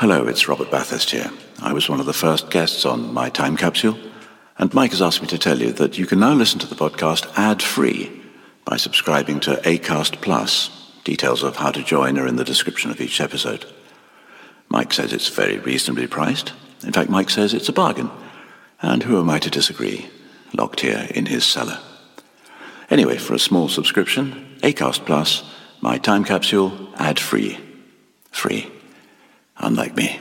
Hello, it's Robert Bathurst here. I was one of the first guests on My Time Capsule, and Mike has asked me to tell you that you can now listen to the podcast ad-free by subscribing to Acast Plus. Details of how to join are in the description of each episode. Mike says it's very reasonably priced. In fact, Mike says it's a bargain. And who am I to disagree? Locked here in his cellar. Anyway, for a small subscription, Acast Plus, My Time Capsule, ad-free. Free. Unlike me.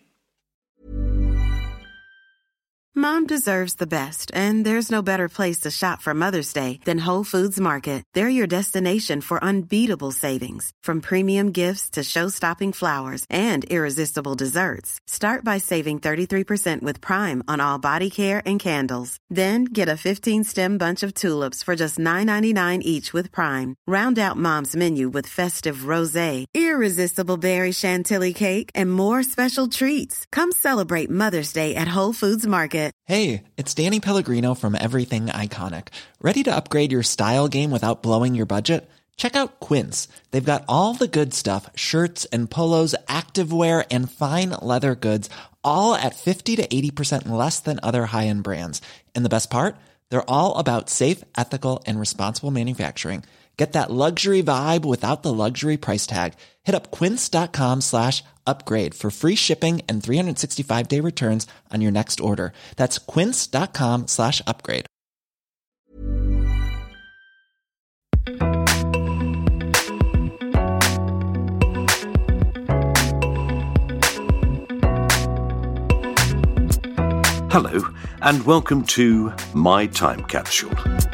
Mom deserves the best, and there's no better place to shop for Mother's Day than Whole Foods Market. They're your destination for unbeatable savings, from premium gifts to show-stopping flowers and irresistible desserts. Start by saving 33% with Prime on all body care and candles. Then get a 15-stem bunch of tulips for just $9.99 each with Prime. Round out Mom's menu with festive rosé, irresistible berry chantilly cake, and more special treats. Come celebrate Mother's Day at Whole Foods Market. Hey, it's Danny Pellegrino from Everything Iconic. Ready to upgrade your style game without blowing your budget? Check out Quince. They've got all the good stuff, shirts and polos, activewear, and fine leather goods, all at 50 to 80% less than other high-end brands. And the best part? They're all about safe, ethical, and responsible manufacturing. Get that luxury vibe without the luxury price tag. Hit up quince.com/upgrade for free shipping and 365-day returns on your next order. That's quince.com/upgrade. Hello, and welcome to My Time Capsule.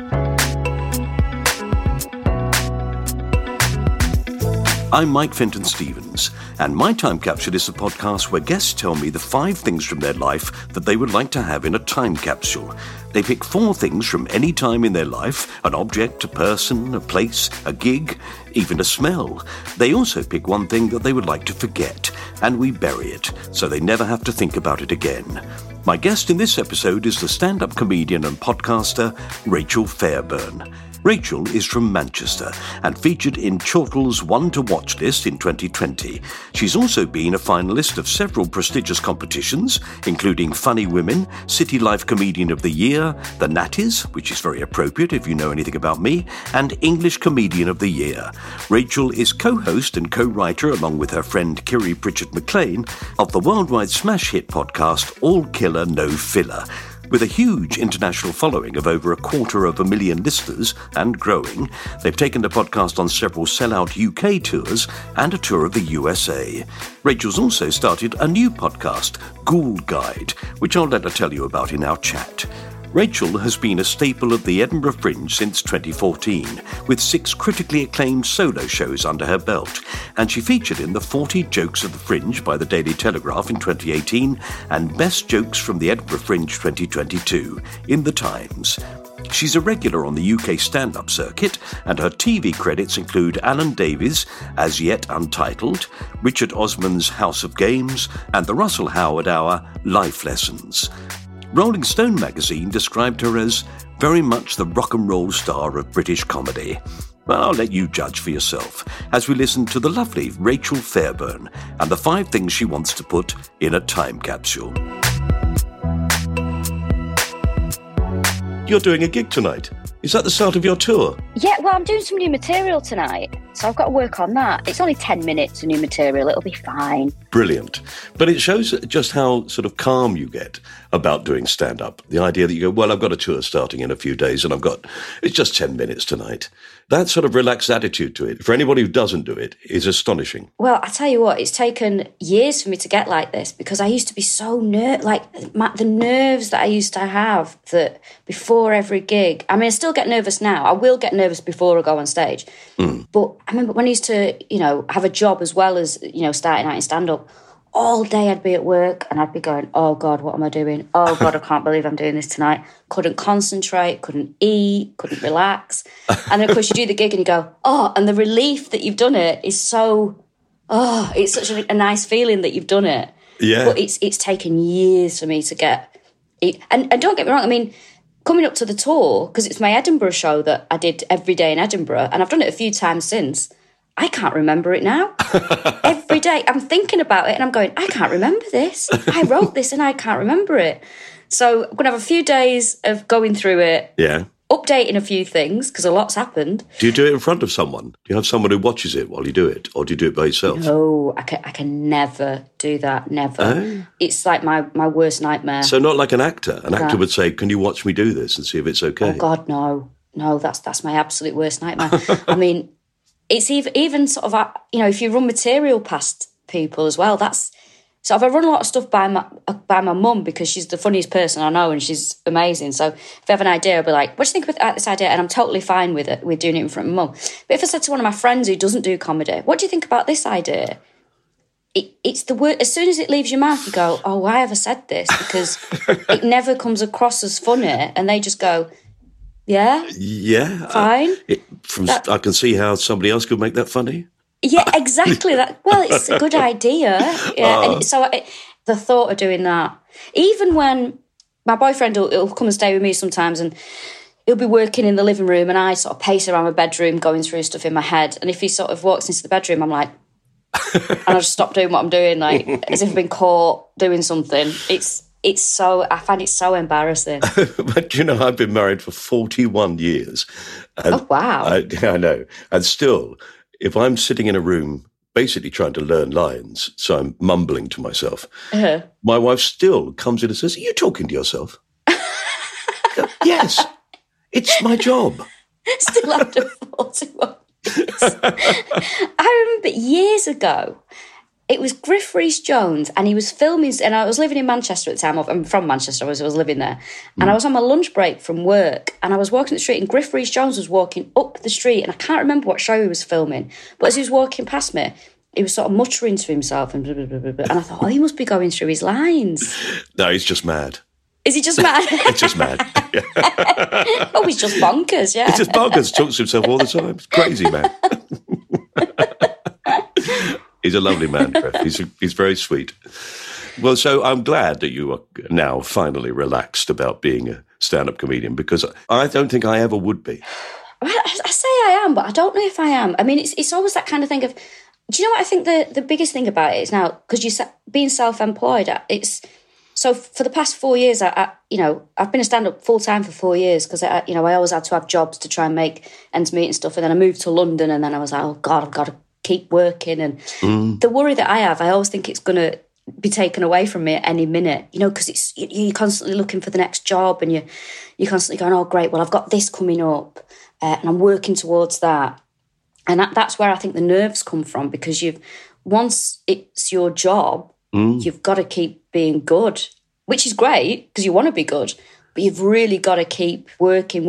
I'm Mike Fenton-Stevens, and My Time Capsule is a podcast where guests tell me the 5 things from their life that they would like to have in a time capsule. They pick 4 things from any time in their life: an object, a person, a place, a gig, even a smell. They also pick 1 thing that they would like to forget, and we bury it, so they never have to think about it again. My guest in this episode is the stand-up comedian and podcaster Rachel Fairburn. Rachel is from Manchester and featured in Chortle's One to Watch list in 2020. She's also been a finalist of several prestigious competitions, including Funny Women, City Life Comedian of the Year, The Natties, which is very appropriate if you know anything about me, and English Comedian of the Year. Rachel is co-host and co-writer, along with her friend Kiri Pritchard McLean, of the worldwide smash hit podcast All Killer No Filler. With a huge international following of over 250,000 listeners and growing, they've taken the podcast on several sellout UK tours and a tour of the USA. Rachel's also started a new podcast, Ghoul Guide, which I'll let her tell you about in our chat. Rachel has been a staple of the Edinburgh Fringe since 2014, with 6 critically acclaimed solo shows under her belt, and she featured in the 40 Jokes of the Fringe by the Daily Telegraph in 2018 and Best Jokes from the Edinburgh Fringe 2022 in The Times. She's a regular on the UK stand-up circuit, and her TV credits include Alan Davies' As Yet Untitled, Richard Osman's House of Games, and the Russell Howard Hour Life Lessons. Rolling Stone magazine described her as very much the rock and roll star of British comedy. Well, I'll let you judge for yourself as we listen to the lovely Rachel Fairburn and the 5 things she wants to put in a time capsule. You're doing a gig tonight. Is that the start of your tour? Yeah, well, I'm doing some new material tonight, so I've got to work on that. It's only 10 minutes of new material. It'll be fine. Brilliant. But it shows just how sort of calm you get about doing stand-up. The idea that you go, well, I've got a tour starting in a few days and it's just 10 minutes tonight. That sort of relaxed attitude to it, for anybody who doesn't do it, is astonishing. Well, I tell you what, it's taken years for me to get like this, because I used to be so the nerves that I used to have that before every gig. I mean, I still get nervous now. I will get nervous before I go on stage. But I remember when I used to, have a job as well as, starting out in stand-up, all day I'd be at work and I'd be going, oh God, what am I doing? Oh God, I can't believe I'm doing this tonight. Couldn't concentrate, couldn't eat, couldn't relax. And then of course you do the gig and you go, oh, and the relief that you've done it is so, it's such a nice feeling that you've done it. Yeah. But it's taken years for me to get it. And don't get me wrong, I mean, coming up to the tour, because it's my Edinburgh show that I did every day in Edinburgh, and I've done it a few times since, I can't remember it now. Every day I'm thinking about it and I'm going, I can't remember this. I wrote this and I can't remember it. So I'm going to have a few days of going through it. Yeah. Updating a few things because a lot's happened. Do you do it in front of someone? Do you have someone who watches it while you do it? Or do you do it by yourself? No, I can never do that. Never. Oh. It's like my worst nightmare. So not like an actor. An actor would say, can you watch me do this and see if it's okay? Oh, God, no. No, that's my absolute worst nightmare. I mean, it's even sort of, if you run material past people as well, so I run a lot of stuff by my mum because she's the funniest person I know and she's amazing. So if I have an idea, I'll be like, what do you think about this idea? And I'm totally fine with it. We're doing it in front of mum. But if I said to one of my friends who doesn't do comedy, what do you think about this idea? It's the word, as soon as it leaves your mouth, you go, oh, why have I said this? Because it never comes across as funny. And they just go, yeah? Yeah. Fine. I can see how somebody else could make that funny. Yeah, exactly. Well, it's a good idea. Yeah, and so the thought of doing that, even when my boyfriend will come and stay with me sometimes, and he'll be working in the living room, and I sort of pace around my bedroom, going through stuff in my head. And if he sort of walks into the bedroom, I'm like, and I just stop doing what I'm doing, like as if I've been caught doing something. I find it so embarrassing. But I've been married for 41 years. And oh wow! I know, and still. If I'm sitting in a room basically trying to learn lines, so I'm mumbling to myself, my wife still comes in and says, are you talking to yourself? Go, yes, it's my job. Still after 41 years. I remember years ago, it was Griff Rhys-Jones and he was filming, and I was living in Manchester at the time. I'm from Manchester, I was living there. And I was on my lunch break from work and I was walking the street and Griff Rhys-Jones was walking up the street and I can't remember what show he was filming. But as he was walking past me, he was sort of muttering to himself and blah, blah, blah, blah, blah. And I thought, oh, he must be going through his lines. No, he's just mad. Is he just mad? He's just mad. Yeah. Oh, he's just bonkers, yeah. He's just bonkers, talks to himself all the time. It's crazy, man. He's a lovely man, Griff. He's very sweet. Well, so I'm glad that you are now finally relaxed about being a stand-up comedian because I don't think I ever would be. I say I am, but I don't know if I am. I mean, it's always that kind of thing of, do you know what I think the biggest thing about it is now, because you're being self-employed, so for the past 4 years, I've been a stand-up full-time for 4 years because, I always had to have jobs to try and make ends meet and stuff. And then I moved to London and then I was like, oh, God, I've got to keep working. And the worry that I have, I always think it's going to be taken away from me at any minute, because you're constantly looking for the next job and you're constantly going, oh, great, well, I've got this coming up and I'm working towards that. And that's where I think the nerves come from, because once it's your job, you've got to keep being good, which is great because you want to be good, but you've really got to keep working.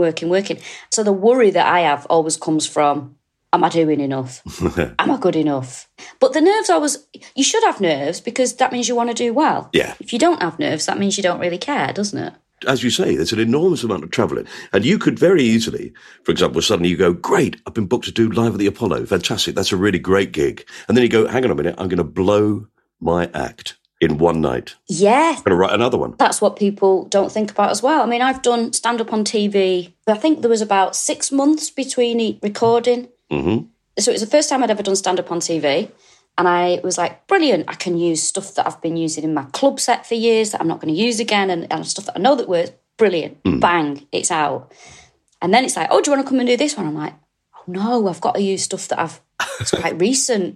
So the worry that I have always comes from, am I doing enough? Am I good enough? But the nerves you should have nerves because that means you want to do well. Yeah. If you don't have nerves, that means you don't really care, doesn't it? As you say, there's an enormous amount of travelling. And you could very easily, for example, suddenly you go, great, I've been booked to do Live at the Apollo. Fantastic. That's a really great gig. And then you go, hang on a minute, I'm going to blow my act in one night. Yeah. I'm going to write another one. That's what people don't think about as well. I mean, I've done stand-up on TV. I think there was about 6 months between recording. Mm-hmm. So it was the first time I'd ever done stand-up on TV. And I was like, brilliant, I can use stuff that I've been using in my club set for years that I'm not going to use again and stuff that I know that works. Brilliant. Bang, it's out. And then it's like, oh, do you want to come and do this one? I'm like, oh, no, I've got to use stuff that it's quite recent.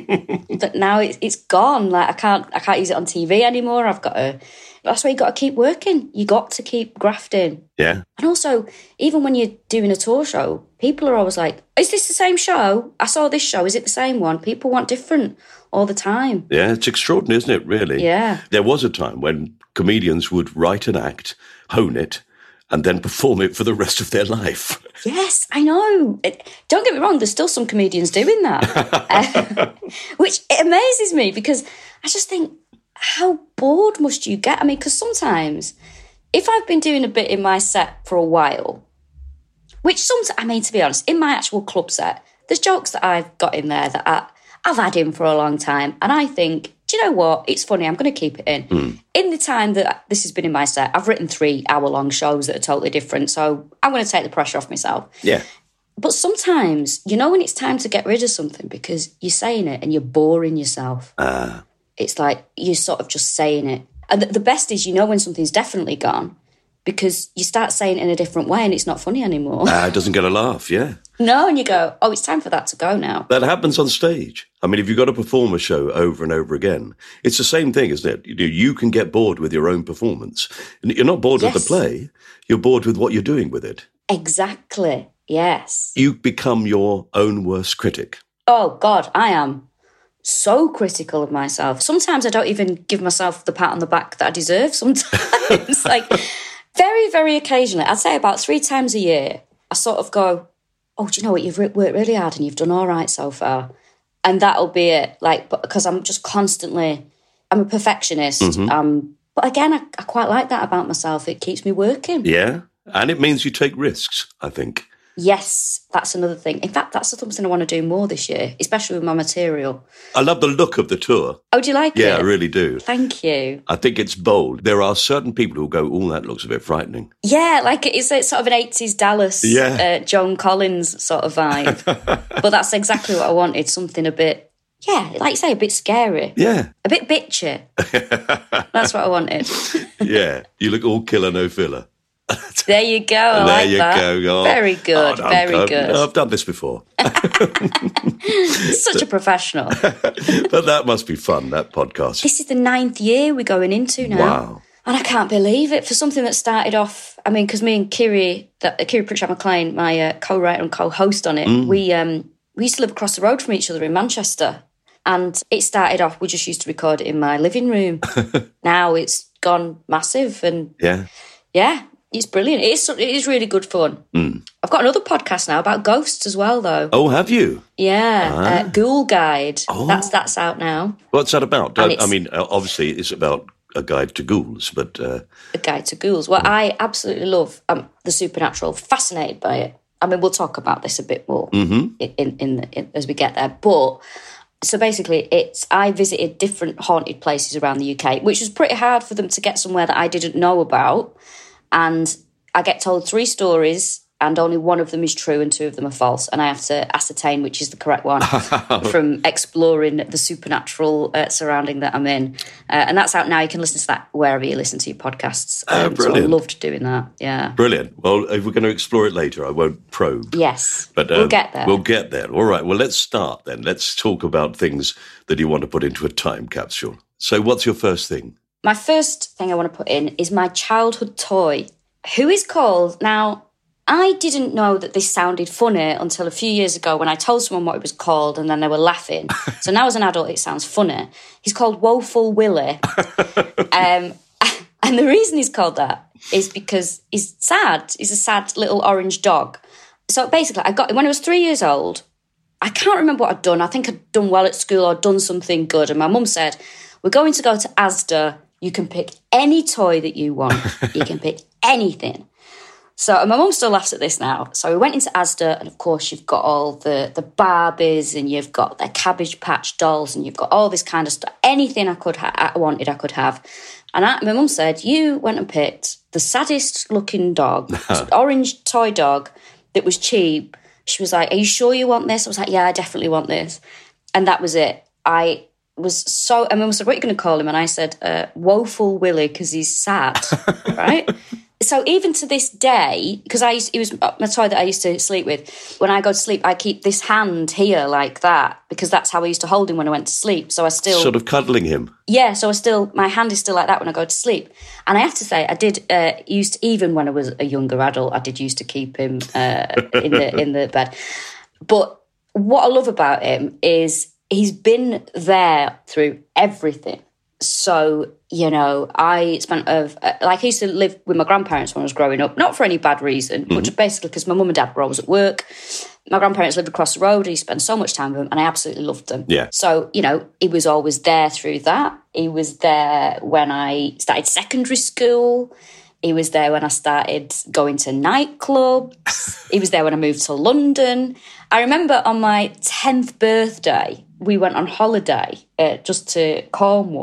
But now it's gone. Like, I can't use it on TV anymore. That's why you got to keep working. You got to keep grafting. Yeah. And also, even when you're doing a tour show, people are always like, is this the same show? I saw this show. Is it the same one? People want different all the time. Yeah, it's extraordinary, isn't it, really? Yeah. There was a time when comedians would write an act, hone it, and then perform it for the rest of their life. Yes, I know. Don't get me wrong, there's still some comedians doing that. Which it amazes me because I just think, how bored must you get? I mean, because sometimes if I've been doing a bit in my set for a while, which sometimes, I mean, to be honest, in my actual club set, there's jokes that I've got in there that I've had in for a long time. And I think, do you know what? It's funny. I'm going to keep it in. In the time that this has been in my set, I've written 3 hour-long shows that are totally different. So I'm going to take the pressure off myself. Yeah. But sometimes, you know when it's time to get rid of something because you're saying it and you're boring yourself. It's like you're sort of just saying it. And the best is, you know, when something's definitely gone because you start saying it in a different way and it's not funny anymore. It doesn't get a laugh, yeah. No, and you go, oh, it's time for that to go now. That happens on stage. I mean, if you've got to perform a show over and over again, it's the same thing, isn't it? You can get bored with your own performance. And you're not bored with the play, you're bored with what you're doing with it. Exactly, yes. You become your own worst critic. Oh, God, I am so critical of myself. Sometimes I don't even give myself the pat on the back that I deserve sometimes. Like, very, very occasionally, I'd say about 3 times a year, I sort of go, oh, do you know what, you've worked really hard and you've done all right so far. And that'll be it, like, because I'm just constantly, I'm a perfectionist. But again, I quite like that about myself. It keeps me working. Yeah, and it means you take risks, I think. Yes, that's another thing. In fact, that's something I want to do more this year, especially with my material. I love the look of the tour. Oh, do you like it? Yeah, I really do. Thank you. I think it's bold. There are certain people who go, oh, that looks a bit frightening. Yeah, like it's sort of an 80s Dallas, Joan Collins sort of vibe. But that's exactly what I wanted, something a bit, like you say, a bit scary. Yeah. A bit bitchy. That's what I wanted. Yeah, you look all killer, no filler. There you go. I there like you that. go. Oh, very good. Very good. I've done this before. Such a professional. But that must be fun, that podcast. This is the 9th year we're going into now. Wow. And I can't believe it. For something that started off, I mean, because me and Kiri Pritchard-McLean, my co-writer and co-host on it, we used to live across the road from each other in Manchester. And it started off, we just used to record it in my living room. Now it's gone massive. And yeah, it's brilliant. It is really good fun. I've got another podcast now about ghosts as well, though. Oh, have you? Yeah, Ghoul Guide. Oh. That's out now. What's that about? I mean, obviously it's about a guide to ghouls, but... A guide to ghouls. Well, I absolutely love the supernatural, fascinated by it. I mean, we'll talk about this a bit more in as we get there. But, so basically, I visited different haunted places around the UK, which was pretty hard for them to get somewhere that I didn't know about. And I get told 3 stories and only one of them is true and 2 of them are false. And I have to ascertain which is the correct one from exploring the supernatural surrounding that I'm in. And that's out now. You can listen to that wherever you listen to your podcasts. Brilliant. So I loved doing that, yeah. Brilliant. Well, if we're going to explore it later, I won't probe. Yes, but we'll get there. We'll get there. All right, well, let's start then. Let's talk about things that you want to put into a time capsule. So what's your first thing? My first thing I want to put in is my childhood toy, who is called... Now, I didn't know that this sounded funny until a few years ago when I told someone what it was called and then they were laughing. So now as an adult, it sounds funny. He's called Woeful Willie. And the reason he's called that is because he's sad. He's a sad little orange dog. So basically, I got him when I was 3 years old. I can't remember what I'd done. I think I'd done well at school or done something good. And my mum said, we're going to go to Asda. You can pick any toy that you want. You can pick anything. So, and my mum still laughs at this now. So we went into Asda, and of course you've got all the Barbies, and you've got their Cabbage Patch dolls, and you've got all this kind of stuff. Anything I wanted, I could have. And my mum said, you went and picked the saddest looking dog, orange toy dog that was cheap. She was like, are you sure you want this? I was like, yeah, I definitely want this. And that was it. I was so, and my mum said, what are you going to call him? And I said, Woeful Willie, because he's sad, right? So even to this day, because it was my toy that I used to sleep with, when I go to sleep, I keep this hand here like that, because that's how I used to hold him when I went to sleep. So I still... Sort of cuddling him. Yeah, so my hand is still like that when I go to sleep. And I have to say, I did used to, even when I was a younger adult, I did used to keep him in the bed. But what I love about him is he's been there through everything. So, you know, I used to live with my grandparents when I was growing up, not for any bad reason, but just basically because my mum and dad were always at work. My grandparents lived across the road. He spent so much time with them, and I absolutely loved them. Yeah. So, you know, he was always there through that. He was there when I started secondary school. He was there when I started going to nightclubs. He was there when I moved to London. I remember on my 10th birthday, we went on holiday just to Cornwall.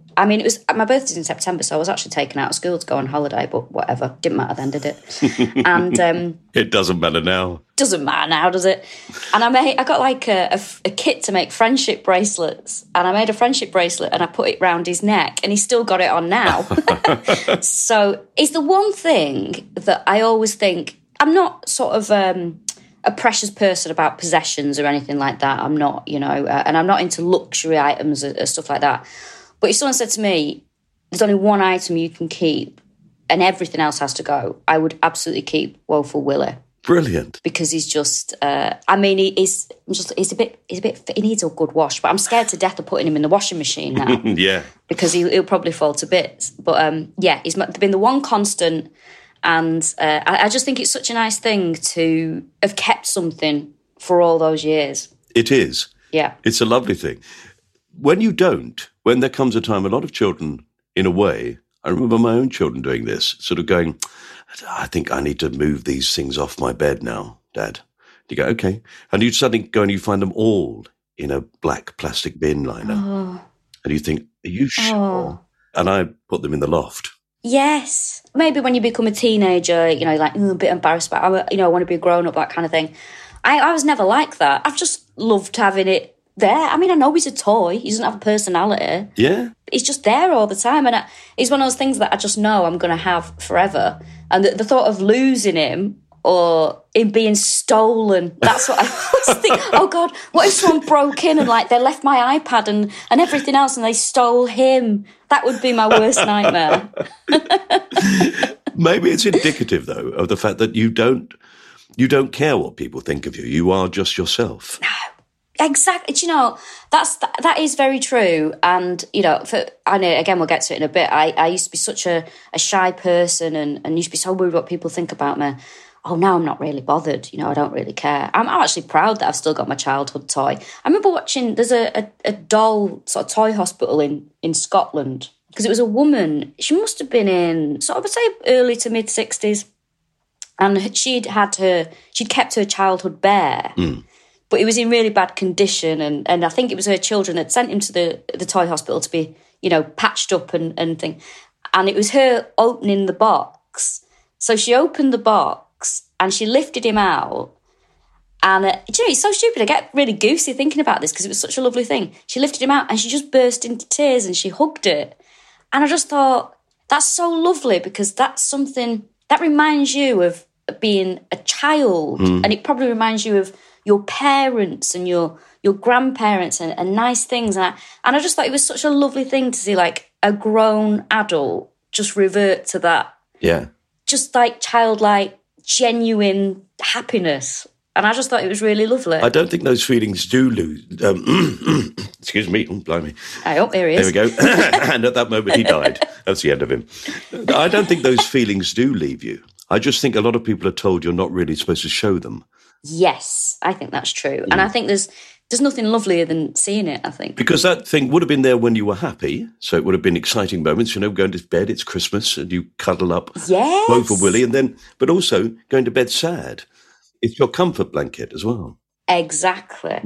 I mean, it was my birthday's in September, so I was actually taken out of school to go on holiday, but whatever. Didn't matter then, did it? And it doesn't matter now. Doesn't matter now, does it? And I got like a kit to make friendship bracelets, and I made a friendship bracelet and I put it round his neck, and he's still got it on now. So it's the one thing that I always think, I'm not sort of a precious person about possessions or anything like that. I'm not, and I'm not into luxury items or stuff like that. But if someone said to me, there's only one item you can keep and everything else has to go, I would absolutely keep Woeful Willie. Brilliant. Because he's just, he's a bit, he needs a good wash, but I'm scared to death of putting him in the washing machine now. Yeah. Because he'll probably fall to bits. But he's been the one constant. And I just think it's such a nice thing to have kept something for all those years. It is. Yeah. It's a lovely thing. When there comes a time, a lot of children, in a way, I remember my own children doing this, sort of going, I think I need to move these things off my bed now, Dad. You go, okay. And you suddenly go and you find them all in a black plastic bin liner. Oh. And you think, are you sure? Oh. And I put them in the loft. Yes. Maybe when you become a teenager, like a bit embarrassed about, I want to be a grown-up, that kind of thing. I was never like that. I've just loved having it there. I mean, I know he's a toy. He doesn't have a personality. Yeah. He's just there all the time. And he's one of those things that I just know I'm going to have forever. And the thought of losing him or him being stolen, that's what I always think. Oh, God, what if someone broke in and, they left my iPad and everything else and they stole him? That would be my worst nightmare. Maybe it's indicative, though, of the fact that you don't care what people think of you. You are just yourself. Exactly. That is very true. And, I know, again, we'll get to it in a bit. I used to be such a shy person and used to be so worried what people think about me. Oh, now I'm not really bothered. I don't really care. I'm actually proud that I've still got my childhood toy. I remember watching, there's a doll sort of toy hospital in Scotland, because it was a woman. She must have been in sort of, I'd say, early to mid-60s. And she'd kept her childhood bear. Mm. But he was in really bad condition, and I think it was her children that sent him to the toy hospital to be, patched up and thing. And it was her opening the box. So she opened the box and she lifted him out. And, it's so stupid. I get really goosey thinking about this because it was such a lovely thing. She lifted him out and she just burst into tears and she hugged it. And I just thought, that's so lovely, because that's something that reminds you of being a child. Mm. And it probably reminds you of your parents and your grandparents and nice things. And I just thought it was such a lovely thing to see, a grown adult just revert to that. Yeah. Just childlike, genuine happiness. And I just thought it was really lovely. I don't think those feelings do lose. Excuse me. Oh, blimey. Oh, there he is. There we go. And at that moment, he died. That's the end of him. I don't think those feelings do leave you. I just think a lot of people are told you're not really supposed to show them. Yes, I think that's true. And I think there's nothing lovelier than seeing it, I think. Because that thing would have been there when you were happy, so it would have been exciting moments, going to bed, it's Christmas, and you cuddle up Woeful Willie, but also going to bed sad. It's your comfort blanket as well. Exactly.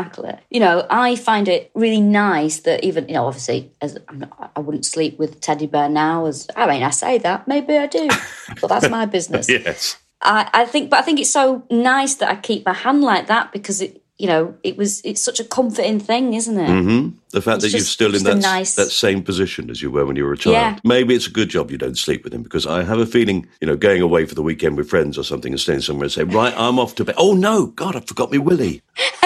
I find it really nice that even, obviously, I wouldn't sleep with Teddy Bear now. I say that, maybe I do, but that's my business. Yes. I think it's so nice that I keep my hand like that, because it's such a comforting thing, isn't it? Mm-hmm. The fact that you're still in that same position as you were when you were a child. Yeah. Maybe it's a good job you don't sleep with him, because I have a feeling, going away for the weekend with friends or something and staying somewhere and say, right, I'm off to bed. Oh, no, God, I forgot me Willie.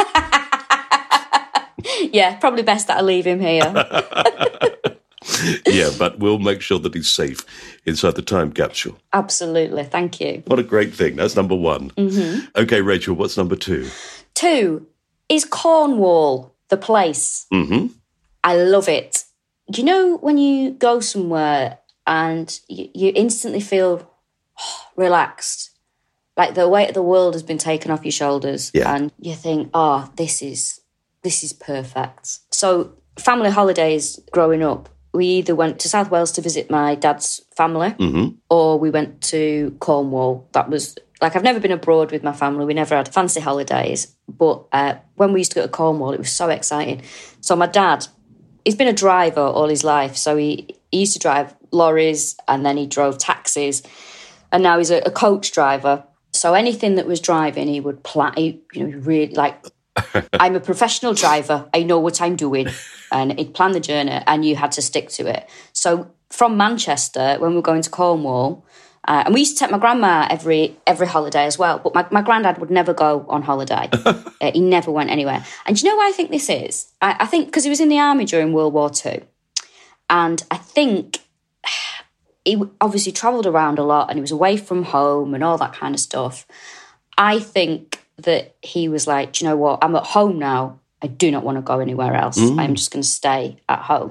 Yeah, probably best that I leave him here. Yeah, but we'll make sure that he's safe inside the time capsule. Absolutely, thank you. What a great thing. That's number one. Mm-hmm. Okay, Rachel, what's number two? 2 is Cornwall, the place. Mm-hmm. I love it. Do you know when you go somewhere and you instantly feel relaxed? Like the weight of the world has been taken off your shoulders, and you think, this is perfect. So family holidays growing up, we either went to South Wales to visit my dad's family, mm-hmm. or we went to Cornwall. That was, I've never been abroad with my family. We never had fancy holidays. But when we used to go to Cornwall, it was so exciting. So my dad, he's been a driver all his life. So he used to drive lorries and then he drove taxis. And now he's a coach driver. So anything that was driving, he would plan, really like, I'm a professional driver. I know what I'm doing. And he'd plan the journey and you had to stick to it. So from Manchester, when we were going to Cornwall, and we used to take my grandma every holiday as well. But my granddad would never go on holiday. He never went anywhere. And do you know why I think this is? I think because he was in the army during World War II. And I think he obviously travelled around a lot and he was away from home and all that kind of stuff. I think that he was like, do you know what? I'm at home now. I do not want to go anywhere else. I'm just going to stay at home.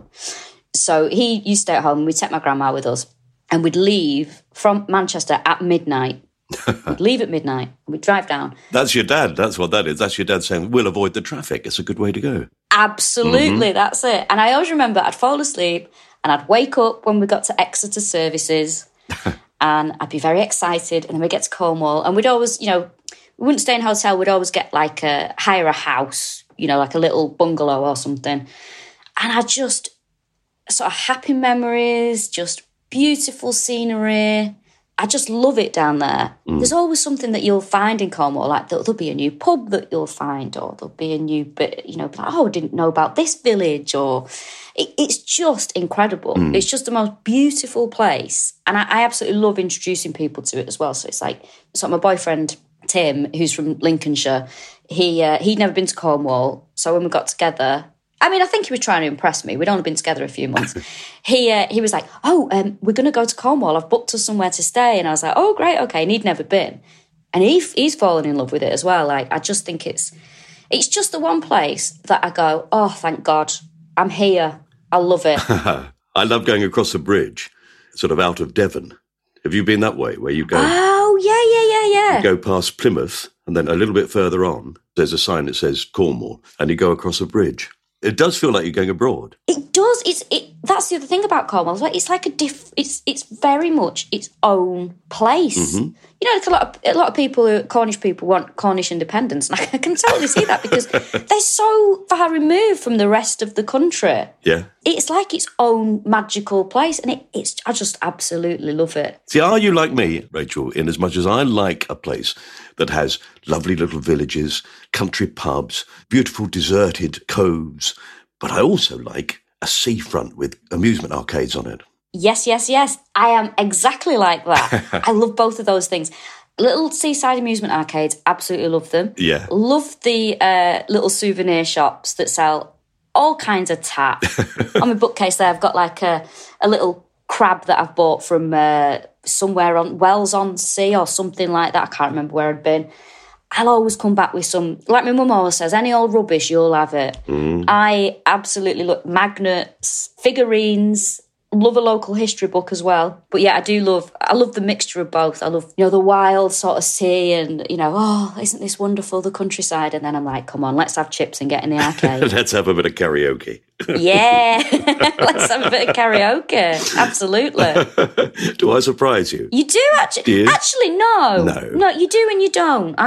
So he used to stay at home. We'd take my grandma with us. And we'd leave from Manchester at midnight. We'd leave at midnight and we'd drive down. That's your dad. That's what that is. That's your dad saying, we'll avoid the traffic. It's a good way to go. Absolutely, that's it. And I always remember I'd fall asleep and I'd wake up when we got to Exeter services and I'd be very excited. And then we'd get to Cornwall and we'd always, we wouldn't stay in a hotel. We'd always get hire a house, like a little bungalow or something. And I just sort of happy memories, just beautiful scenery. I just love it down there. There's always something that you'll find in Cornwall, like there'll be a new pub that you'll find, or there'll be a new bit, like, I didn't know about this village, or it's just incredible. It's just the most beautiful place. And I absolutely love introducing people to it as well. So it's like, my boyfriend, Tim, who's from Lincolnshire, he'd never been to Cornwall. So when we got together, I think he was trying to impress me. We'd only been together a few months. He was like, we're going to go to Cornwall. I've booked us somewhere to stay. And I was like, oh, great, okay. And he'd never been. And he's fallen in love with it as well. Like, I just think it's just the one place that I go, oh, thank God, I'm here. I love it. I love going across the bridge, sort of out of Devon. Have you been that way, where you go? Oh, yeah. You go past Plymouth, and then a little bit further on, there's a sign that says Cornwall, and you go across a bridge. It does feel like you're going abroad. It does. That's the other thing about Cornwall. It's like it's very much its own place. Like a lot of people, Cornish people, want Cornish independence, and I can totally see that because they're so far removed from the rest of the country. Yeah, it's like its own magical place, and I just absolutely love it. See, are you like me, Rachel? In as much as I like a place that has lovely little villages, country pubs, beautiful deserted coves, but I also like a seafront with amusement arcades on it. Yes. I am exactly like that. I love both of those things. Little seaside amusement arcades, absolutely love them. Yeah. Love the little souvenir shops that sell all kinds of tat. On my bookcase there, I've got like a little crab that I've bought from somewhere on Wells-on-Sea or something like that. I can't remember where I'd been. I'll always come back with some, like my mum always says, any old rubbish, you'll have it. I absolutely love magnets, figurines, love a local history book as well. But yeah, I love the mixture of both. I love, the wild sort of sea and, isn't this wonderful, the countryside? And then I'm like, come on, let's have chips and get in the arcade. Let's have a bit of karaoke. Yeah, let's have a bit of karaoke. Absolutely. Do I surprise you? You do actually. Do you? Actually, no. No, you do and you don't.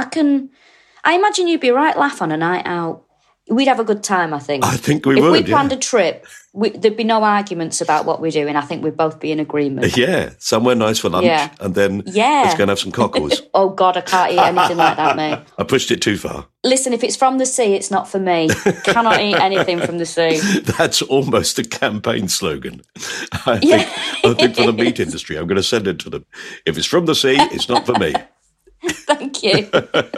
I imagine you'd be right laugh on a night out. We'd have a good time, I think. I think we would, If we planned a trip, there'd be no arguments about what we're doing. I think we'd both be in agreement. Yeah, somewhere nice for lunch, and then let's go and have some cockles. Oh, God, I can't eat anything like that, mate. I pushed it too far. Listen, if it's from the sea, it's not for me. Cannot eat anything from the sea. That's almost a campaign slogan. I think for the meat industry, I'm going to send it to them. If it's from the sea, it's not for me. Thank you.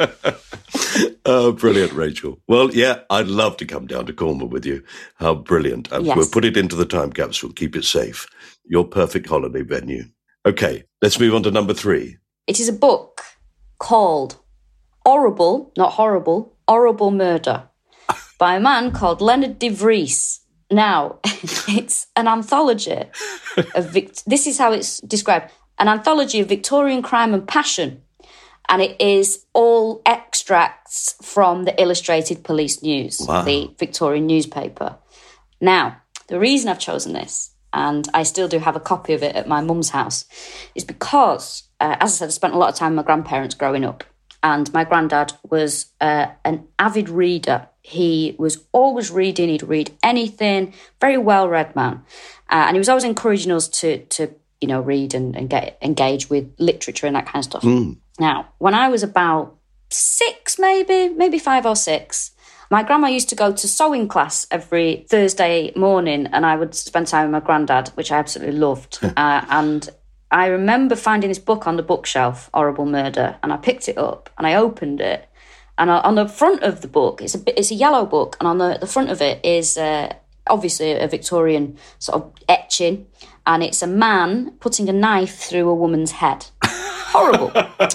Oh, brilliant, Rachel. Well, yeah, I'd love to come down to Cornwall with you. How brilliant. And we'll put it into the time capsule, keep it safe. Your perfect holiday venue. Okay, let's move on to number 3. It is a book called Horrible, not horrible, Horrible Murder by a man called Leonard de Vries. Now, it's an anthology of, this is how it's described, an anthology of Victorian crime and passion. And it is all extracts from the Illustrated Police News, the Victorian newspaper. Now, the reason I've chosen this, and I still do have a copy of it at my mum's house, is because, as I said, I spent a lot of time with my grandparents growing up. And my granddad was an avid reader. He was always reading. He'd read anything. Very well-read man. And he was always encouraging us to read and get engaged with literature and that kind of stuff. Now, when I was about 6, maybe 5 or 6, my grandma used to go to sewing class every Thursday morning, and I would spend time with my granddad, which I absolutely loved. And I remember finding this book on the bookshelf, Horrible Murder, and I picked it up and I opened it. And on the front of the book, it's a yellow book, and on the front of it is obviously a Victorian sort of etching, and it's a man putting a knife through a woman's head. Horrible.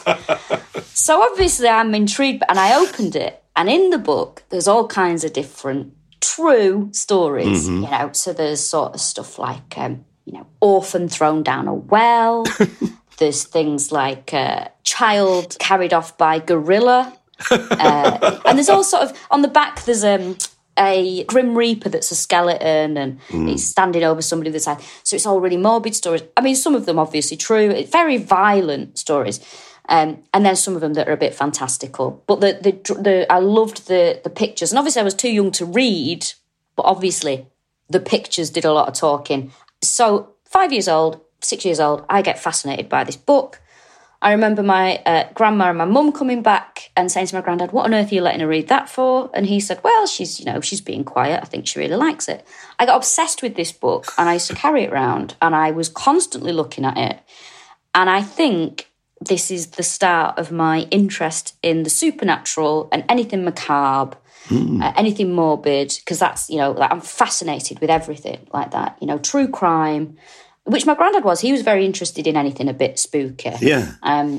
So obviously I'm intrigued, and I opened it, and in the book there's all kinds of different true stories, so there's sort of stuff like, orphan thrown down a well. There's things like child carried off by gorilla. And there's all sort of, on the back there's a Grim Reaper that's a skeleton, and he's standing over somebody that's like, so it's all really morbid stories. I mean, some of them obviously true, very violent stories, and then some of them that are a bit fantastical. But I loved the pictures, and obviously I was too young to read, but obviously the pictures did a lot of talking. So 5 years old, 6 years old, I get fascinated by this book. I remember my grandma and my mum coming back and saying to my granddad, "What on earth are you letting her read that for?" And he said, "Well, she's being quiet. I think she really likes it." I got obsessed with this book, and I used to carry it around, and I was constantly looking at it. And I think this is the start of my interest in the supernatural and anything macabre, anything morbid, because that's, I'm fascinated with everything like that, true crime, which my granddad was. He was very interested in anything a bit spooky. Yeah.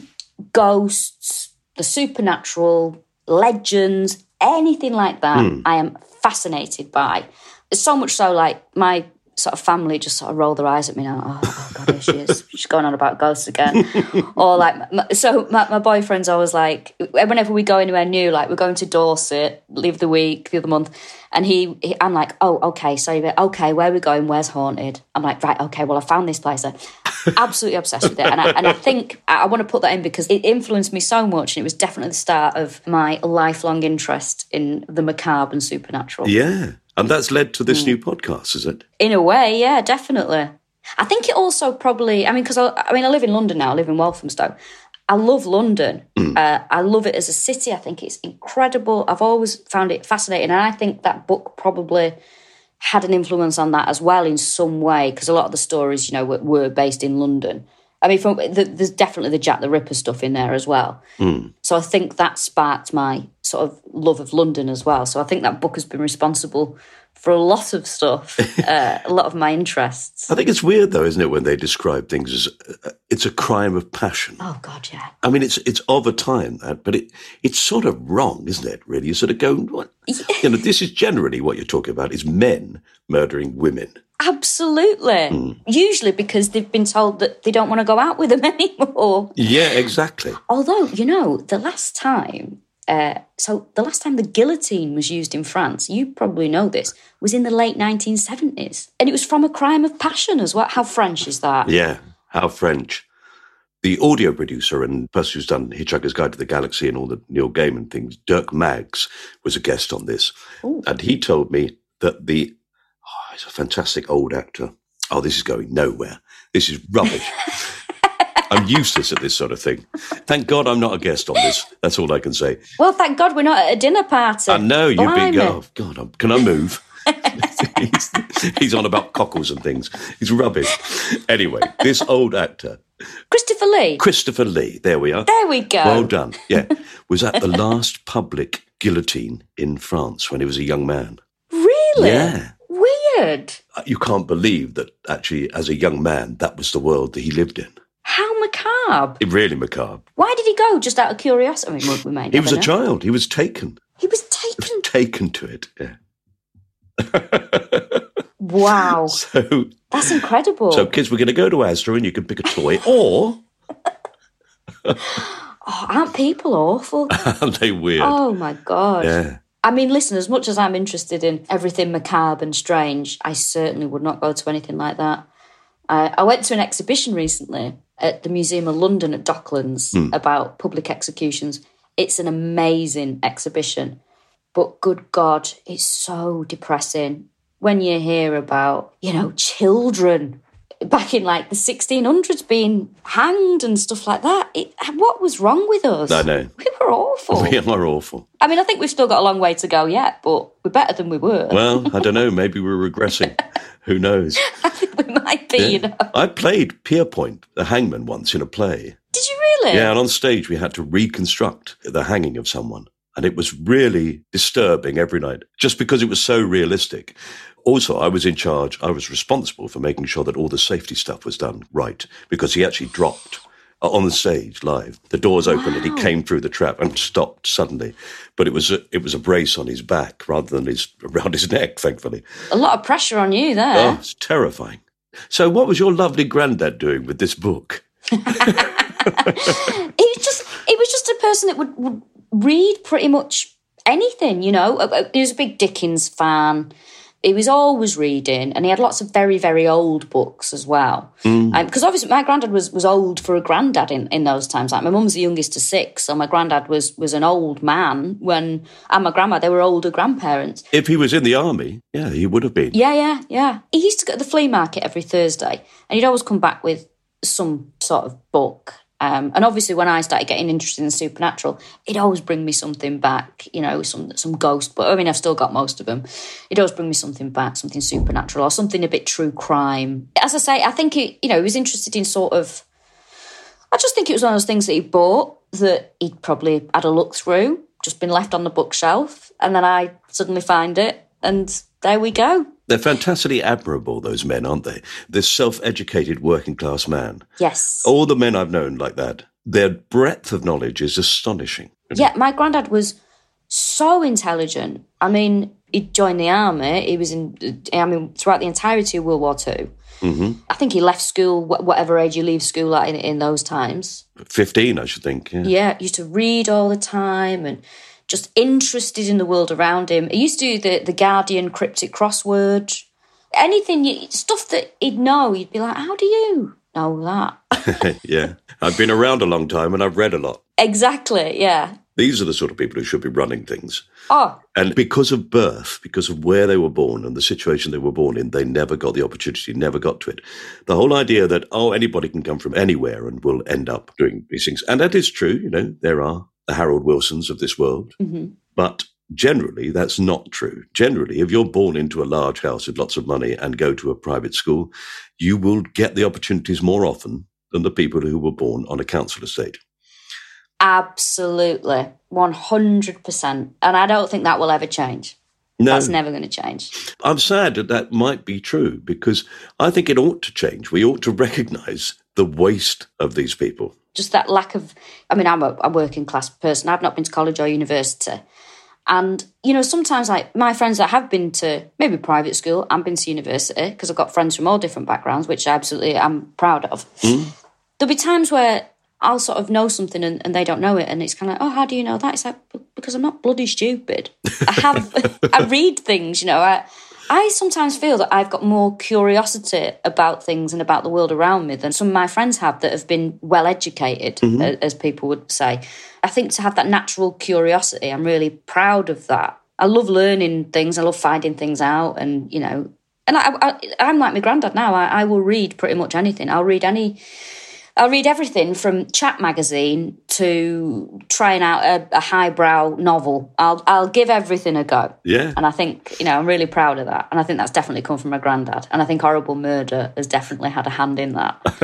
Ghosts, the supernatural, legends, anything like that, I am fascinated by. So much so, like, my sort of family just sort of roll their eyes at me now. Oh God, here she is. She's going on about ghosts again. Or like, my boyfriend's always like, whenever we go anywhere new, like we're going to Dorset, leave the week, the other month, and I'm like, oh, okay, so okay, where are we going? Where's haunted? I'm like, right, okay, well, I found this place. I'm absolutely obsessed with it. And I think I want to put that in because it influenced me so much, and it was definitely the start of my lifelong interest in the macabre and supernatural. Yeah. And that's led to this new podcast, is it? In a way, yeah, definitely. I think it also probably, because I live in London now, I live in Walthamstow. I love London. I love it as a city. I think it's incredible. I've always found it fascinating. And I think that book probably had an influence on that as well in some way, because a lot of the stories, were based in London. I mean, there's definitely the Jack the Ripper stuff in there as well. So I think that sparked my sort of love of London as well. So I think that book has been responsible for a lot of stuff, a lot of my interests. I think it's weird, though, isn't it, when they describe things as it's a crime of passion. Oh, God, yeah. I mean, it's of a time, but it's sort of wrong, isn't it, really? You sort of go, what? This is generally what you're talking about, is men murdering women. Absolutely. Usually because they've been told that they don't want to go out with them anymore. Yeah, exactly. Although, the last time the guillotine was used in France, you probably know this, was in the late 1970s. And it was from a crime of passion as well. How French is that? Yeah, how French. The audio producer and person who's done Hitchhiker's Guide to the Galaxy and all the Neil Gaiman things, Dirk Maggs, was a guest on this. Ooh. And he told me that he's a fantastic old actor. Oh, this is going nowhere. This is rubbish. I'm useless at this sort of thing. Thank God I'm not a guest on this. That's all I can say. Well, thank God we're not at a dinner party. I know, you've been... Oh, God, can I move? he's on about cockles and things. He's rubbish. Anyway, this old actor... Christopher Lee, there we are. There we go. Well done, yeah. Was at the last public guillotine in France when he was a young man. Really? Yeah. Weird. You can't believe that actually, as a young man, that was the world that he lived in. How macabre. Really macabre. Why did he go? Just out of curiosity? He was a child. He was taken. He was taken? Taken to it, yeah. Wow. So that's incredible. So kids, we're going to go to Asda and you can pick a toy or... aren't people awful? Aren't they weird? Oh, my God. Yeah. I mean, listen, as much as I'm interested in everything macabre and strange, I certainly would not go to anything like that. I went to an exhibition recently at the Museum of London at Docklands about public executions. It's an amazing exhibition. But good God, it's so depressing when you hear about, children back in like the 1600s being hanged and stuff like that. What was wrong with us? I know. We were awful. We are awful. I mean, I think we've still got a long way to go yet, but we're better than we were. Well, I don't know. Maybe we're regressing. Who knows? I think we might be, I played Pierpoint, the hangman, once in a play. Did you really? Yeah, and on stage we had to reconstruct the hanging of someone. And it was really disturbing every night, just because it was so realistic. Also, I was in charge. I was responsible for making sure that all the safety stuff was done right, because he actually dropped on the stage live. The doors opened and he came through the trap and stopped suddenly. But it was a brace on his back rather than around his neck, thankfully. A lot of pressure on you there. Oh, it's terrifying. So what was your lovely granddad doing with this book? He was just a person that would read pretty much anything, He was a big Dickens fan. He was always reading, and he had lots of very, very old books as well. Because obviously my granddad was old for a granddad in those times. Like my mum's the youngest of 6, so my granddad was an old man and my grandma, they were older grandparents. If he was in the army, yeah, he would have been. Yeah. He used to go to the flea market every Thursday, and he'd always come back with some sort of book. And obviously when I started getting interested in supernatural, he'd always bring me something back, some ghost. But I mean, I've still got most of them. He'd always bring me something back, something supernatural or something a bit true crime. As I say, I think he was interested in I just think it was one of those things that he bought that he'd probably had a look through, just been left on the bookshelf. And then I suddenly find it and there we go. They're fantastically admirable, those men, aren't they? This self-educated working-class man. Yes. All the men I've known like that, their breadth of knowledge is astonishing. Yeah, my granddad was so intelligent. I mean, he joined the army. He was throughout the entirety of World War II. Mm-hmm. I think he left school, whatever age you leave school at in those times. 15, I should think. Yeah, he used to read all the time and just interested in the world around him. He used to do the Guardian cryptic crossword. Anything, stuff that he'd know, he'd be like, how do you know that? Yeah. I've been around a long time and I've read a lot. Exactly, yeah. These are the sort of people who should be running things. Oh. And because of birth, because of where they were born and the situation they were born in, they never got the opportunity, never got to it. The whole idea that, anybody can come from anywhere and will end up doing these things. And that is true, there are the Harold Wilsons of this world. Mm-hmm. But generally, that's not true. Generally, if you're born into a large house with lots of money and go to a private school, you will get the opportunities more often than the people who were born on a council estate. Absolutely. 100%. And I don't think that will ever change. No. That's never going to change. I'm sad that might be true because I think it ought to change. We ought to recognise the waste of these people. Just that lack of, I'm a working class person. I've not been to college or university. And, sometimes like my friends that have been to maybe private school and been to university, because I've got friends from all different backgrounds, which I absolutely am proud of. There'll be times where I'll sort of know something and they don't know it. And it's kind of like, how do you know that? It's like, because I'm not bloody stupid. I read things, I sometimes feel that I've got more curiosity about things and about the world around me than some of my friends have that have been well-educated, as people would say. I think to have that natural curiosity, I'm really proud of that. I love learning things. I love finding things out and, and I'm like my granddad now. I will read pretty much anything. I'll read everything from Chat magazine to trying out a highbrow novel. I'll give everything a go. Yeah. And I think, I'm really proud of that. And I think that's definitely come from my granddad. And I think Horrible Murder has definitely had a hand in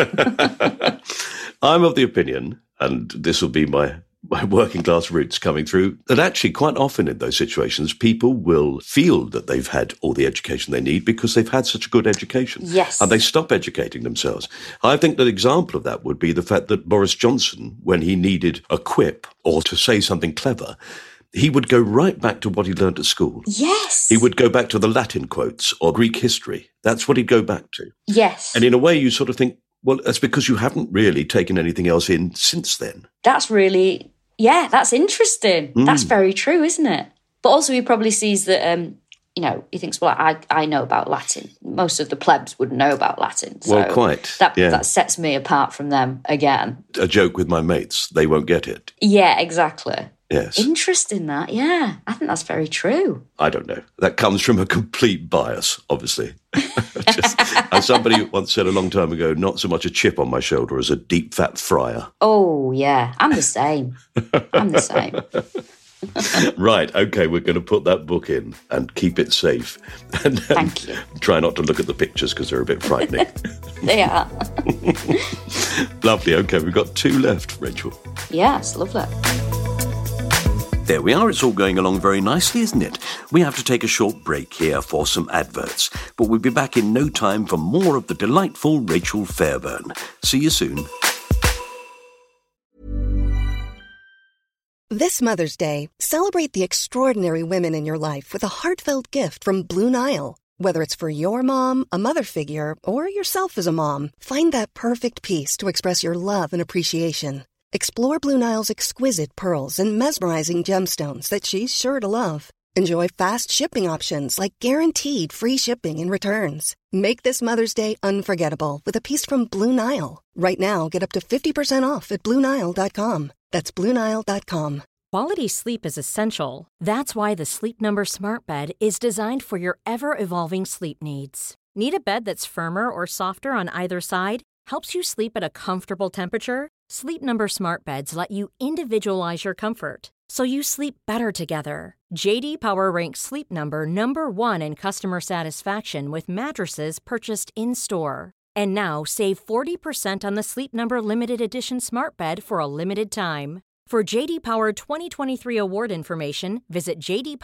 that. I'm of the opinion, and this will be my working class roots coming through, that actually quite often in those situations, people will feel that they've had all the education they need because they've had such a good education. Yes. And they stop educating themselves. I think that example of that would be the fact that Boris Johnson, when he needed a quip or to say something clever, he would go right back to what he learned at school. Yes. He would go back to the Latin quotes or Greek history. That's what he'd go back to. Yes. And in a way, you sort of think, well, that's because you haven't really taken anything else in since then. That's really... Yeah, that's interesting. That's very true, isn't it? But also he probably sees that, he thinks, well, I know about Latin. Most of the plebs wouldn't know about Latin. So well, quite. That sets me apart from them again. A joke with my mates, they won't get it. Yeah, exactly. Yes. Interesting that, yeah. I think that's very true. I don't know. That comes from a complete bias, obviously. As somebody once said a long time ago, not so much a chip on my shoulder as a deep fat fryer. Oh, yeah. I'm the same. I'm the same. Right, okay, we're going to put that book in and keep it safe. And Thank you. Try not to look at the pictures because they're a bit frightening. They are. Lovely, okay, we've got 2 left, Rachel. Yes, lovely. There we are, it's all going along very nicely, isn't it? We have to take a short break here for some adverts, but we'll be back in no time for more of the delightful Rachel Fairburn. See you soon. This Mother's Day, celebrate the extraordinary women in your life with a heartfelt gift from Blue Nile. Whether it's for your mom, a mother figure, or yourself as a mom, find that perfect piece to express your love and appreciation. Explore Blue Nile's exquisite pearls and mesmerizing gemstones that she's sure to love. Enjoy fast shipping options like guaranteed free shipping and returns. Make this Mother's Day unforgettable with a piece from Blue Nile. Right now, get up to 50% off at BlueNile.com. That's BlueNile.com. Quality sleep is essential. That's why the Sleep Number Smart Bed is designed for your ever-evolving sleep needs. Need a bed that's firmer or softer on either side? Helps you sleep at a comfortable temperature? Sleep Number Smart Beds let you individualize your comfort, so you sleep better together. J.D. Power ranks Sleep Number number 1 in customer satisfaction with mattresses purchased in-store. And now, save 40% on the Sleep Number Limited Edition Smart Bed for a limited time. For J.D. Power 2023 award information, visit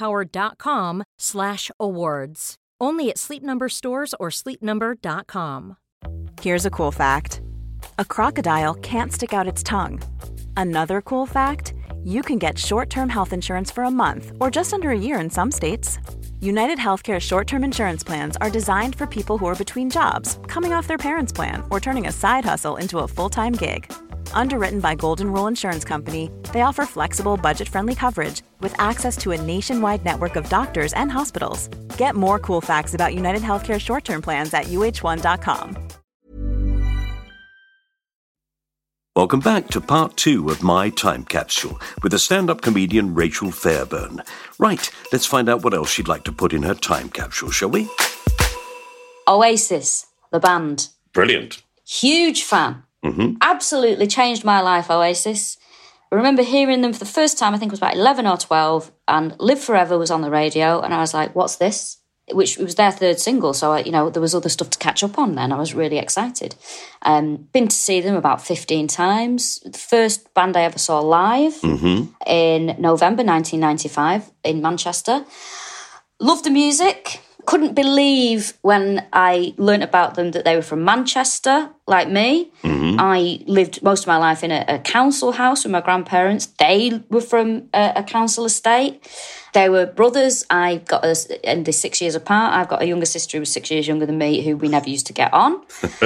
jdpower.com/awards. Only at Sleep Number stores or sleepnumber.com. Here's a cool fact. A crocodile can't stick out its tongue. Another cool fact, you can get short-term health insurance for a month or just under a year in some states. United Healthcare short-term insurance plans are designed for people who are between jobs, coming off their parents' plan, or turning a side hustle into a full-time gig. Underwritten by Golden Rule Insurance Company, they offer flexible, budget-friendly coverage with access to a nationwide network of doctors and hospitals. Get more cool facts about United Healthcare short-term plans at uh1.com. Welcome back to part 2 of My Time Capsule with the stand-up comedian Rachel Fairburn. Right, let's find out what else she'd like to put in her time capsule, shall we? Oasis, the band. Brilliant. Huge fan. Absolutely changed my life, Oasis. I remember hearing them for the first time, I think it was about 11 or 12, and Live Forever was on the radio, and I was like, what's this? Which was their 3rd single, so there was other stuff to catch up on then. I was really excited. Been to see them about 15 times. The first band I ever saw live in November 1995 in Manchester. Loved the music. Couldn't believe when I learnt about them that they were from Manchester, like me. I lived most of my life in a council house with my grandparents. They were from a council estate. They were brothers. And they're 6 years apart. I've got a younger sister who was 6 years younger than me, who we never used to get on.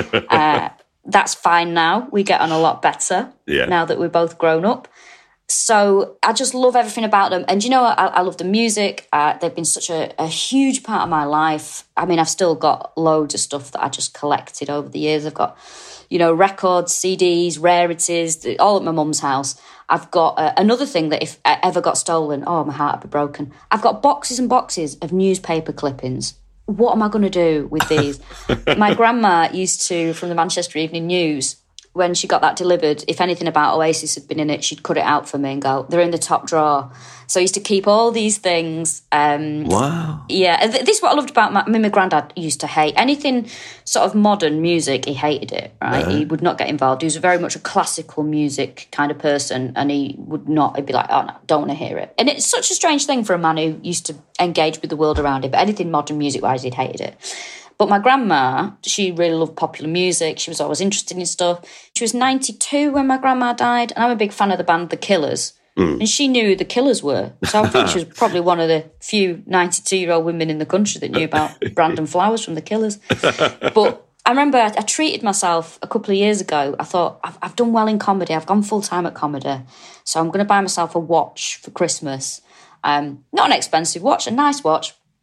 That's fine now. We get on a lot better now that we're both grown up. So I just love everything about them. And, I love the music. They've been such a huge part of my life. I mean, I've still got loads of stuff that I just collected over the years. I've got, records, CDs, rarities, all at my mum's house. I've got another thing that if I ever got stolen, my heart would be broken. I've got boxes and boxes of newspaper clippings. What am I going to do with these? My grandma used to, from the Manchester Evening News, when she got that delivered, if anything about Oasis had been in it, she'd cut it out for me and go, they're in the top drawer. So I used to keep all these things. Wow. Yeah, this is what I loved about my granddad used to hate anything sort of modern music. He hated it, right? He would not get involved. He was very much a classical music kind of person, and he'd be like, oh no, don't want to hear it. And it's such a strange thing for a man who used to engage with the world around him, but anything modern music-wise, he'd hated it. But my grandma, she really loved popular music. She was always interested in stuff. She was 92 when my grandma died, and I'm a big fan of the band The Killers. And she knew who The Killers were. So I think she was probably one of the few 92-year-old women in the country that knew about Brandon Flowers from The Killers. But I remember I treated myself a couple of years ago. I thought, I've done well in comedy. I've gone full-time at comedy. So I'm going to buy myself a watch for Christmas. Not an expensive watch, a nice watch.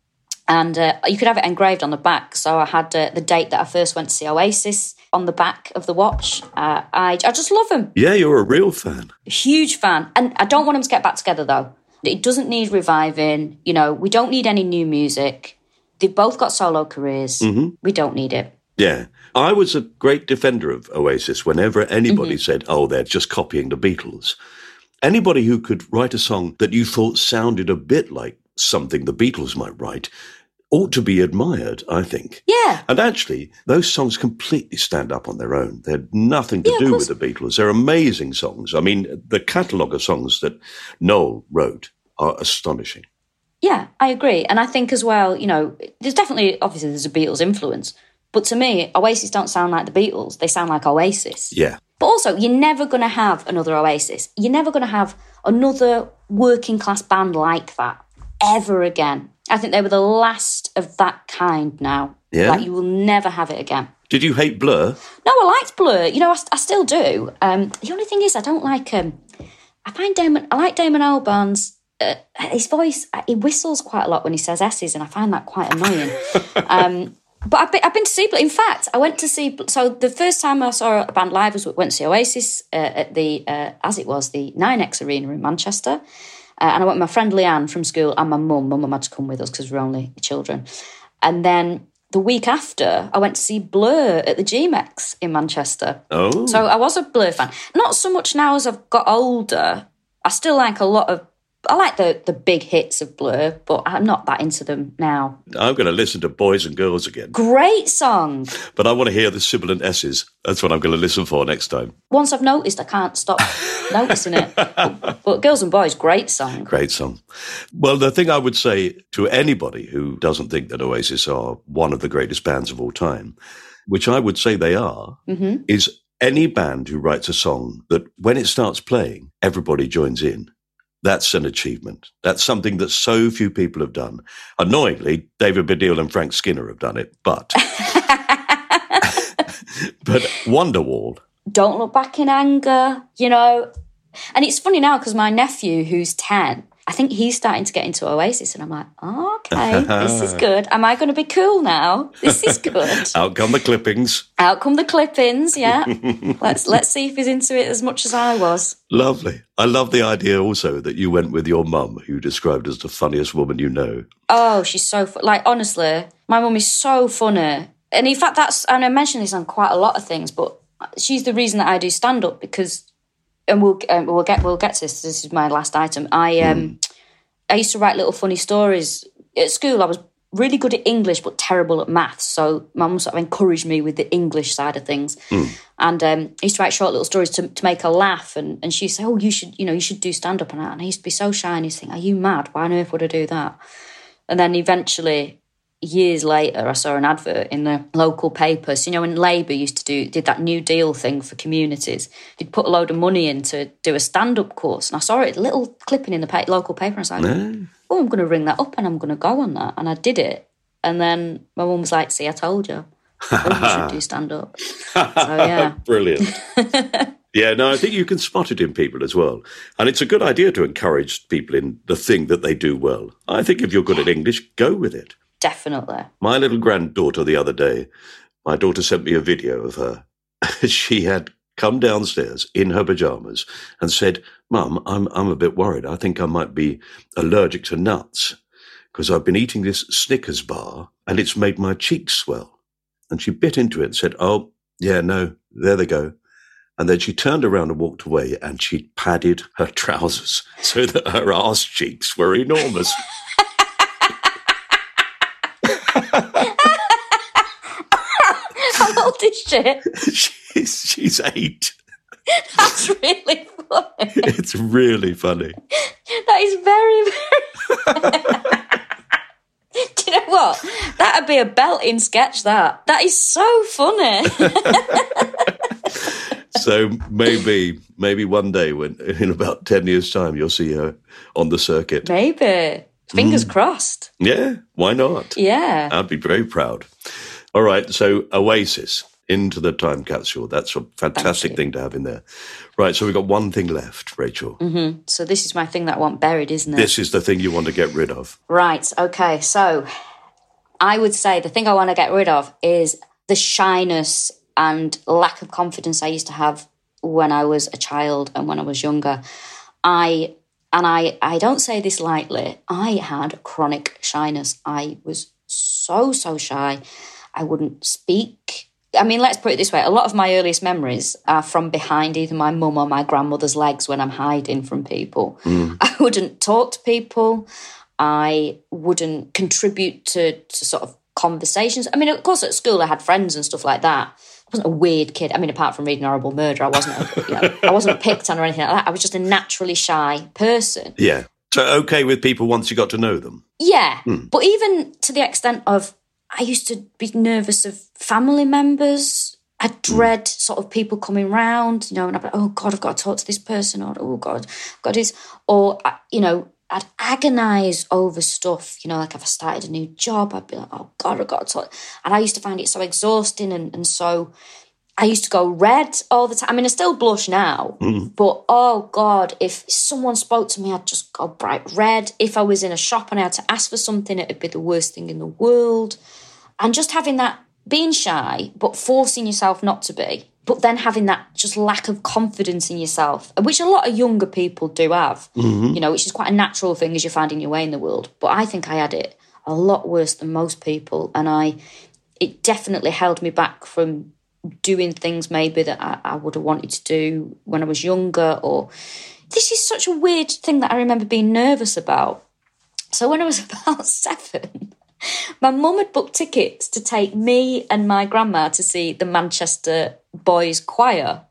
And you could have it engraved on the back. So I had the date that I first went to see Oasis on the back of the watch. I just love them. Yeah, you're a real fan. Huge fan. And I don't want them to get back together, though. It doesn't need reviving. You know, we don't need any new music. They've both got solo careers. We don't need it. Yeah. I was a great defender of Oasis whenever anybody said, oh, they're just copying the Beatles. Anybody who could write a song that you thought sounded a bit like something the Beatles might write ought to be admired, I think. Yeah. And actually, those songs completely stand up on their own. They had nothing to do with the Beatles. They're amazing songs. I mean, the catalogue of songs that Noel wrote are astonishing. Yeah, I agree. And I think as well, you know, there's a Beatles influence. But to me, Oasis don't sound like the Beatles. They sound like Oasis. Yeah. But also, you're never going to have another Oasis. You're never going to have another working class band like that ever again. I think they were the last of that kind now. Yeah. Like, you will never have it again. Did you hate Blur? No, I liked Blur. You know, I still do. The only thing is, I don't like I like Damon Albarn's his voice. He whistles quite a lot when he says S's, and I find that quite annoying. But I've been to see. In fact, I went to see. So the first time I saw a band live was went to see Oasis at the the 9X Arena in Manchester, and I went with my friend Leanne from school and my mum. My mum had to come with us because we were only children. And then the week after, I went to see Blur at the GMEX in Manchester. Oh, so I was a Blur fan. Not so much now as I've got older. I still like a lot of. I like the big hits of Blur, but I'm not that into them now. I'm going to listen to Boys and Girls again. Great song. But I want to hear the sibilant S's. That's what I'm going to listen for next time. Once I've noticed, I can't stop noticing it. But Girls and Boys, great song. Great song. Well, the thing I would say to anybody who doesn't think that Oasis are one of the greatest bands of all time, which I would say they are, is any band who writes a song that when it starts playing, everybody joins in. That's an achievement. That's something that so few people have done. Annoyingly, David Baddiel and Frank Skinner have done it, but but Wonderwall. Don't Look Back in Anger, you know. And it's funny now because my nephew, who's 10, I think he's starting to get into Oasis, and I'm like, oh, okay, this is good. Am I going to be cool now? This is good. Out come the clippings. Out come the clippings, yeah. Let's see if he's into it as much as I was. Lovely. I love the idea also that you went with your mum, who you described as the funniest woman you know. Oh, she's so like, honestly, my mum is so funny. And in fact, and I mention this on quite a lot of things, but she's the reason that I do stand-up because. And we'll get to this. This is my last item. I used to write little funny stories at school. I was really good at English but terrible at maths. So my mum sort of encouraged me with the English side of things. And I used to write short little stories to make her laugh. And she'd say, "Oh, you should do stand up." And I used to be so shy and used to think, "Are you mad? Why on earth would I do that?" And then eventually, years later, I saw an advert in the local papers. You know, when Labour did that New Deal thing for communities, they'd put a load of money in to do a stand-up course. And I saw it, a little clipping in the local paper, and I was like, oh, I'm going to ring that up and I'm going to go on that. And I did it. And then my mum was like, see, I told you. You should do stand-up. So, yeah. Brilliant. Yeah, no, I think you can spot it in people as well. And it's a good idea to encourage people in the thing that they do well. I think if you're good at English, go with it. Definitely. My little granddaughter the other day, my daughter sent me a video of her. She had come downstairs in her pajamas and said, "Mum, I'm a bit worried. I think I might be allergic to nuts because I've been eating this Snickers bar and it's made my cheeks swell." And she bit into it and said, "Oh, yeah, no, there they go." And then she turned around and walked away and she padded her trousers so that her arse cheeks were enormous. How old is she? She's 8. That's really funny. It's really funny. That is very, very Do you know what? That'd be a belting sketch, that. That is so funny. So maybe one day, when in about 10 years' time, you'll see her on the circuit. Maybe. Fingers crossed. Yeah, why not? Yeah. I'd be very proud. All right, so Oasis, into the time capsule. That's a fantastic thing to have in there. Right, so we've got one thing left, Rachel. Mm-hmm. So this is my thing that I want buried, isn't it? This is the thing you want to get rid of. Right, okay. So I would say the thing I want to get rid of is the shyness and lack of confidence I used to have when I was a child and when I was younger. I don't say this lightly, I had chronic shyness. I was so shy. I wouldn't speak. I mean, let's put it this way. A lot of my earliest memories are from behind either my mum or my grandmother's legs when I'm hiding from people. I wouldn't talk to people. I wouldn't contribute to sort of conversations. I mean, of course, at school I had friends and stuff like that. I wasn't a weird kid. I mean, apart from reading Horrible Murder, I wasn't picked on or anything like that. I was just a naturally shy person. Yeah. So okay with people once you got to know them? Yeah. But even to the extent of, I used to be nervous of family members. I dread sort of people coming round, and I'd be like, oh God, I've got to talk to this person, or oh God, I've got this. Or, I'd agonise over stuff, like if I started a new job, I'd be like, oh God, I've got to talk. And I used to find it so exhausting. And so I used to go red all the time. I mean, I still blush now, but oh God, if someone spoke to me, I'd just go bright red. If I was in a shop and I had to ask for something, it'd be the worst thing in the world. And just having that, being shy, but forcing yourself not to be, but then having that just lack of confidence in yourself, which a lot of younger people do have, which is quite a natural thing as you're finding your way in the world. But I think I had it a lot worse than most people. And it definitely held me back from doing things maybe that I would have wanted to do when I was younger. Or this is such a weird thing that I remember being nervous about. So when I was about 7... my mum had booked tickets to take me and my grandma to see the Manchester Boys Choir.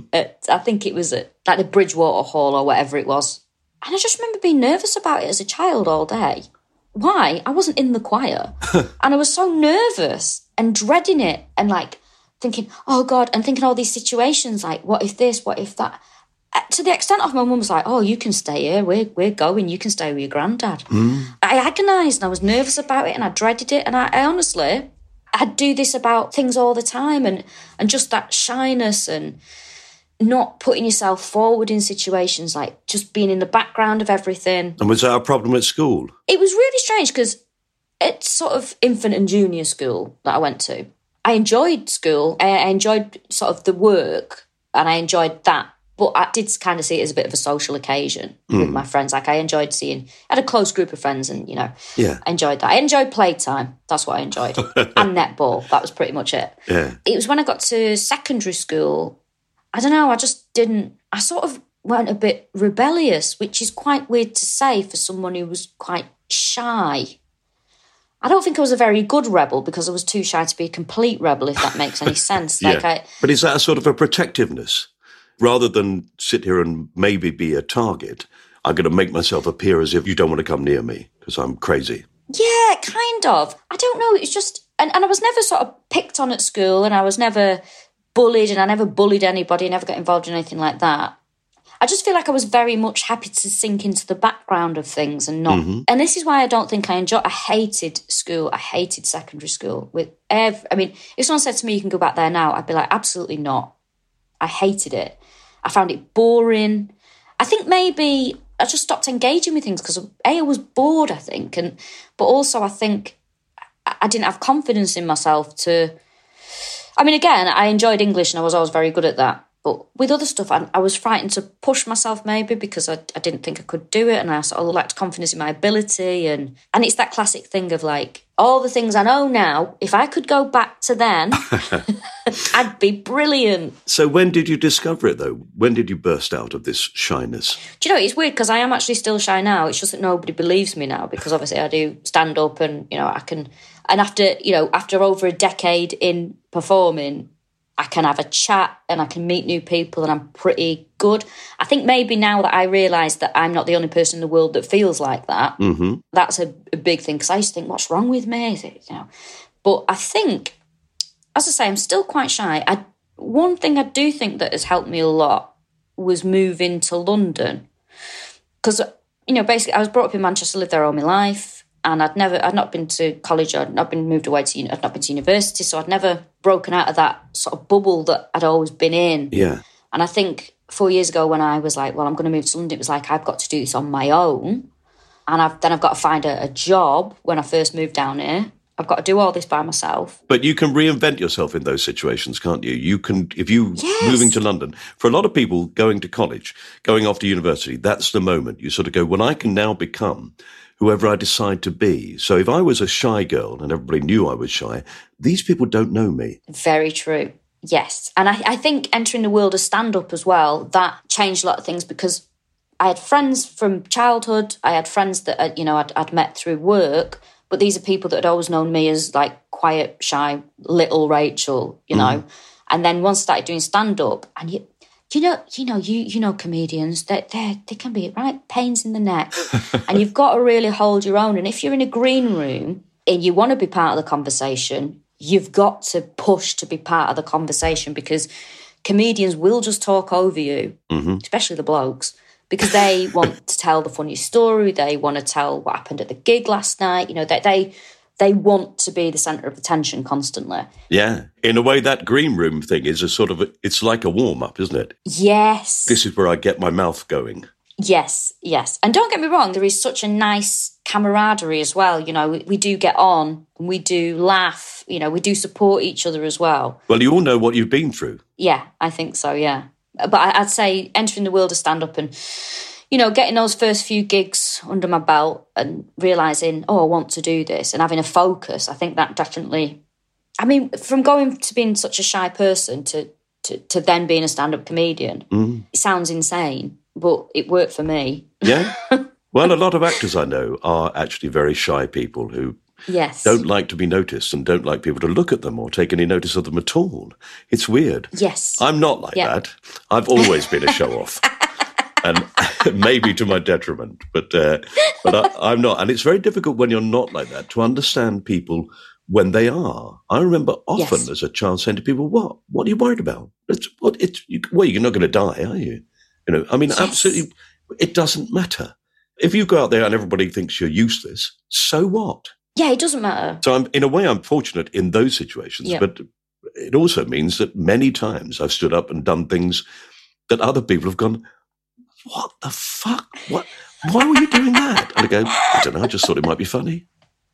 I think it was at like the Bridgewater Hall or whatever it was. And I just remember being nervous about it as a child all day. Why? I wasn't in the choir. And I was so nervous and dreading it and like thinking, oh God, and thinking all these situations like, what if this, what if that? To the extent of my mum was like, oh, you can stay here, we're going, you can stay with your granddad. I agonised and I was nervous about it and I dreaded it. And I honestly, I'd do this about things all the time and just that shyness and not putting yourself forward in situations, like just being in the background of everything. And was that a problem at school? It was really strange because it's sort of infant and junior school that I went to. I enjoyed school, I enjoyed sort of the work and I enjoyed that. But I did kind of see it as a bit of a social occasion with my friends. Like I enjoyed I had a close group of friends and, I enjoyed that. I enjoyed playtime. That's what I enjoyed. And netball. That was pretty much it. Yeah. It was when I got to secondary school, I don't know, I sort of went a bit rebellious, which is quite weird to say for someone who was quite shy. I don't think I was a very good rebel because I was too shy to be a complete rebel, if that makes any sense. But is that a sort of a protectiveness? Rather than sit here and maybe be a target, I'm going to make myself appear as if you don't want to come near me because I'm crazy. Yeah, kind of. I don't know. It's just... And I was never sort of picked on at school and I was never bullied and I never bullied anybody, never got involved in anything like that. I just feel like I was very much happy to sink into the background of things and not... And this is why I don't think I hated school. I hated secondary school. If someone said to me, you can go back there now, I'd be like, absolutely not. I hated it. I found it boring. I think maybe I just stopped engaging with things because I was bored, I think. But also I think I didn't have confidence in myself to... I mean, again, I enjoyed English and I was always very good at that. But with other stuff, I was frightened to push myself maybe because I didn't think I could do it and I sort of lacked confidence in my ability. And it's that classic thing of like, all the things I know now, if I could go back to then, I'd be brilliant. So when did you discover it, though? When did you burst out of this shyness? Do you know, it's weird because I am actually still shy now. It's just that nobody believes me now because obviously I do stand up and, I can... And after over a decade in performing... I can have a chat and I can meet new people and I'm pretty good. I think maybe now that I realise that I'm not the only person in the world that feels like that, that's a big thing because I used to think, what's wrong with me? But I think, as I say, I'm still quite shy. One thing I do think that has helped me a lot was moving to London because, basically I was brought up in Manchester, lived there all my life. And I'd not been to college, I'd not been moved away I'd not been to university, so I'd never broken out of that sort of bubble that I'd always been in. Yeah. And I think 4 years ago when I was like, well, I'm going to move to London, it was like, I've got to do this on my own. And I've got to find a job when I first moved down here. I've got to do all this by myself. But you can reinvent yourself in those situations, can't you? You can, if you Yes. moving to London, for a lot of people going to college, going off to university, that's the moment you sort of go, well, I can now become whoever I decide to be. So if I was a shy girl and everybody knew I was shy, these people don't know me. Very true. Yes. And I think entering the world of stand-up as well, that changed a lot of things because I had friends from childhood. I had friends that, I'd met through work, but these are people that had always known me as like quiet, shy, little Rachel, you know. And then once I started doing stand-up, and you know, comedians, they can be right pains in the neck, and you've got to really hold your own. And if you're in a green room and you want to be part of the conversation, you've got to push to be part of the conversation because comedians will just talk over you, especially the blokes, because they want to tell the funny story. They want to tell what happened at the gig last night. You know, they want to be the centre of attention constantly. Yeah. In a way, that green room thing is it's like a warm-up, isn't it? Yes. This is where I get my mouth going. Yes. And don't get me wrong, there is such a nice camaraderie as well. You know, we do get on, we do laugh, you know, we do support each other as well. Well, you all know what you've been through. Yeah, I think so, yeah. But I'd say entering the world of stand-up and, you know, getting those first few gigs under my belt and realising, I want to do this and having a focus, I think that definitely... I mean, from going to being such a shy person to then being a stand-up comedian, it sounds insane, but it worked for me. Yeah? Well, a lot of actors I know are actually very shy people who don't like to be noticed and don't like people to look at them or take any notice of them at all. It's weird. Yes. I'm not like that. I've always been a show-off. And maybe to my detriment, but I'm not. And it's very difficult when you're not like that to understand people when they are. I remember often as a child saying to people, what are you worried about? You're not going to die, are you? You know, I mean, absolutely, it doesn't matter. If you go out there and everybody thinks you're useless, so what? Yeah, it doesn't matter. So in a way, I'm fortunate in those situations, but it also means that many times I've stood up and done things that other people have gone, what the fuck? What? Why were you doing that? And I go, I don't know, I just thought it might be funny.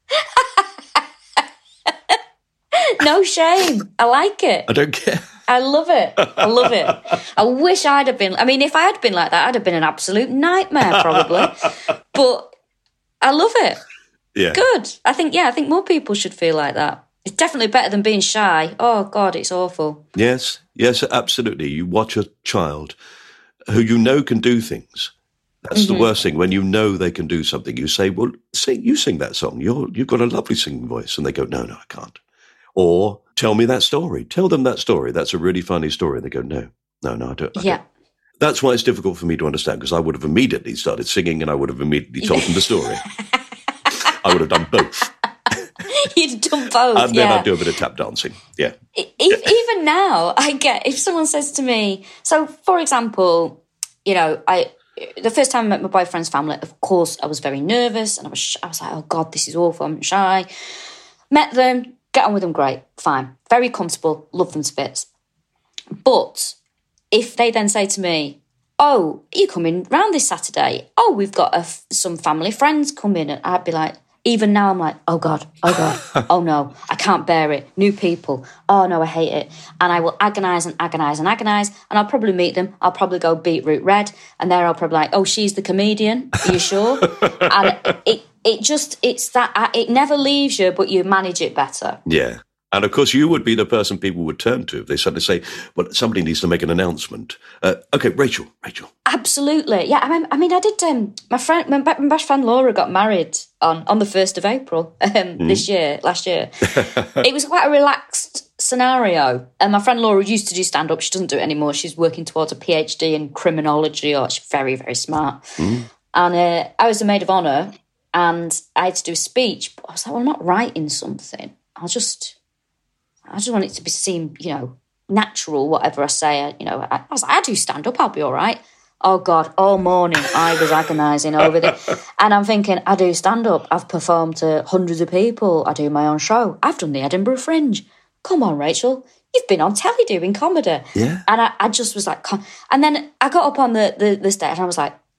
No shame. I like it. I don't care. I love it. I wish I'd have been... I mean, if I had been like that, I'd have been an absolute nightmare, probably. But I love it. Yeah. Good. I think more people should feel like that. It's definitely better than being shy. Oh, God, it's awful. Yes, absolutely. You watch a child who you know can do things. That's the worst thing. When you know they can do something, you say, well, sing that song. You've got a lovely singing voice. And they go, no, I can't. Or tell me that story. Tell them that story. That's a really funny story. And they go, no, I don't. Yeah. That's why it's difficult for me to understand, because I would have immediately started singing and I would have immediately told them the story. I would have done both. You'd done both, and then I'd do a bit of tap dancing, yeah. Even now, I get, if someone says to me, so for example, you know, the first time I met my boyfriend's family, of course, I was very nervous and I was like, oh God, this is awful, I'm shy. Met them, get on with them, great, fine. Very comfortable, love them to bits. But if they then say to me, oh, are you coming round this Saturday? Oh, we've got some family friends coming. And I'd be like, even now I'm like, oh God, oh no, I can't bear it. New people, oh no, I hate it. And I will agonise and I'll probably meet them. I'll probably go beetroot red. And there I'll probably like, oh, she's the comedian, are you sure? And it never leaves you, but you manage it better. Yeah. And of course, you would be the person people would turn to if they suddenly say, well, somebody needs to make an announcement. Okay, Rachel. Absolutely. Yeah, I mean, I did, my best friend Laura got married on the 1st of April last year. It was quite a relaxed scenario. And my friend Laura used to do stand-up. She doesn't do it anymore. She's working towards a PhD in criminology, or she's very, very smart. And I was the maid of honour and I had to do a speech. But I was like, well, I'm not writing something. I just want it to seem, you know, natural, whatever I say. You know, I was like, I do stand-up, I'll be all right. Oh, God, all morning I was agonising over this. And I'm thinking, I do stand-up. I've performed to hundreds of people. I do my own show. I've done the Edinburgh Fringe. Come on, Rachel. You've been on telly doing comedy. Yeah. And I just was like... And then I got up on the stage and I was like...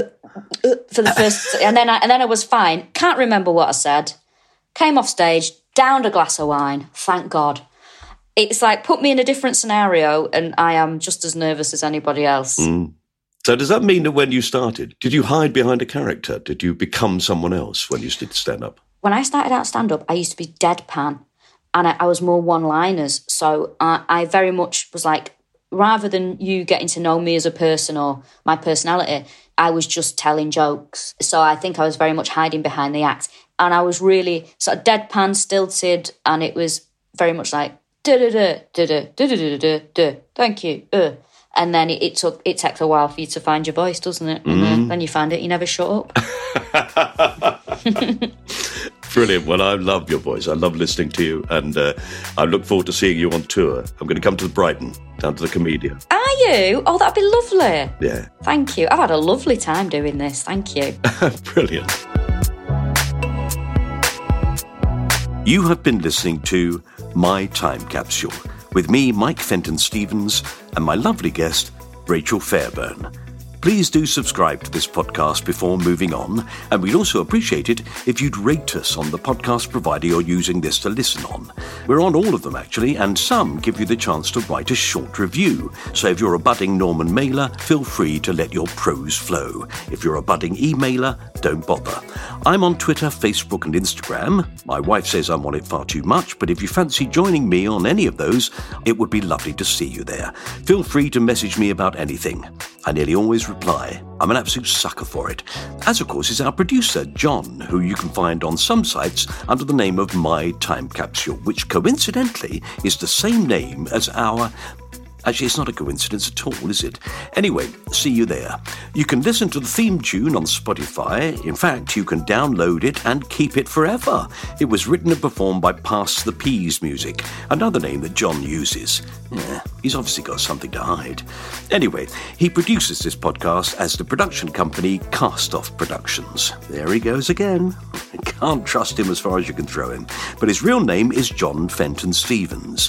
for the first... and then I was fine. Can't remember what I said. Came off stage, downed a glass of wine, thank God. It's like, put me in a different scenario and I am just as nervous as anybody else. So does that mean that when you started, did you hide behind a character? Did you become someone else when you did stand-up? When I started out stand-up, I used to be deadpan and I was more one-liners. So I very much was like, rather than you getting to know me as a person or my personality, I was just telling jokes. So I think I was very much hiding behind the act. And I was really sort of deadpan, stilted, and it was very much like, da-da-da, da-da, da-da-da-da-da, thank you. And then it takes a while for you to find your voice, doesn't it? And then you find it, you never shut up. Brilliant. Well, I love your voice. I love listening to you. And I look forward to seeing you on tour. I'm going to come to Brighton, down to the Comedian. Are you? Oh, that'd be lovely. Yeah. Thank you. I've had a lovely time doing this. Thank you. Brilliant. You have been listening to My Time Capsule with me, Mike Fenton-Stevens, and my lovely guest, Rachel Fairburn. Please do subscribe to this podcast before moving on, and we'd also appreciate it if you'd rate us on the podcast provider you're using this to listen on. We're on all of them, actually, and some give you the chance to write a short review. So if you're a budding Norman mailer, feel free to let your prose flow. If you're a budding emailer, don't bother. I'm on Twitter, Facebook, and Instagram. My wife says I'm on it far too much, but if you fancy joining me on any of those, it would be lovely to see you there. Feel free to message me about anything. I nearly always reply. I'm an absolute sucker for it. As, of course, is our producer, John, who you can find on some sites under the name of My Time Capsule, which coincidentally is the same name as our... Actually, it's not a coincidence at all, is it? Anyway, see you there. You can listen to the theme tune on Spotify. In fact, you can download it and keep it forever. It was written and performed by Pass the Peas Music, another name that John uses. Yeah, he's obviously got something to hide. Anyway, he produces this podcast as the production company Cast Off Productions. There he goes again. Can't trust him as far as you can throw him. But his real name is John Fenton-Stevens.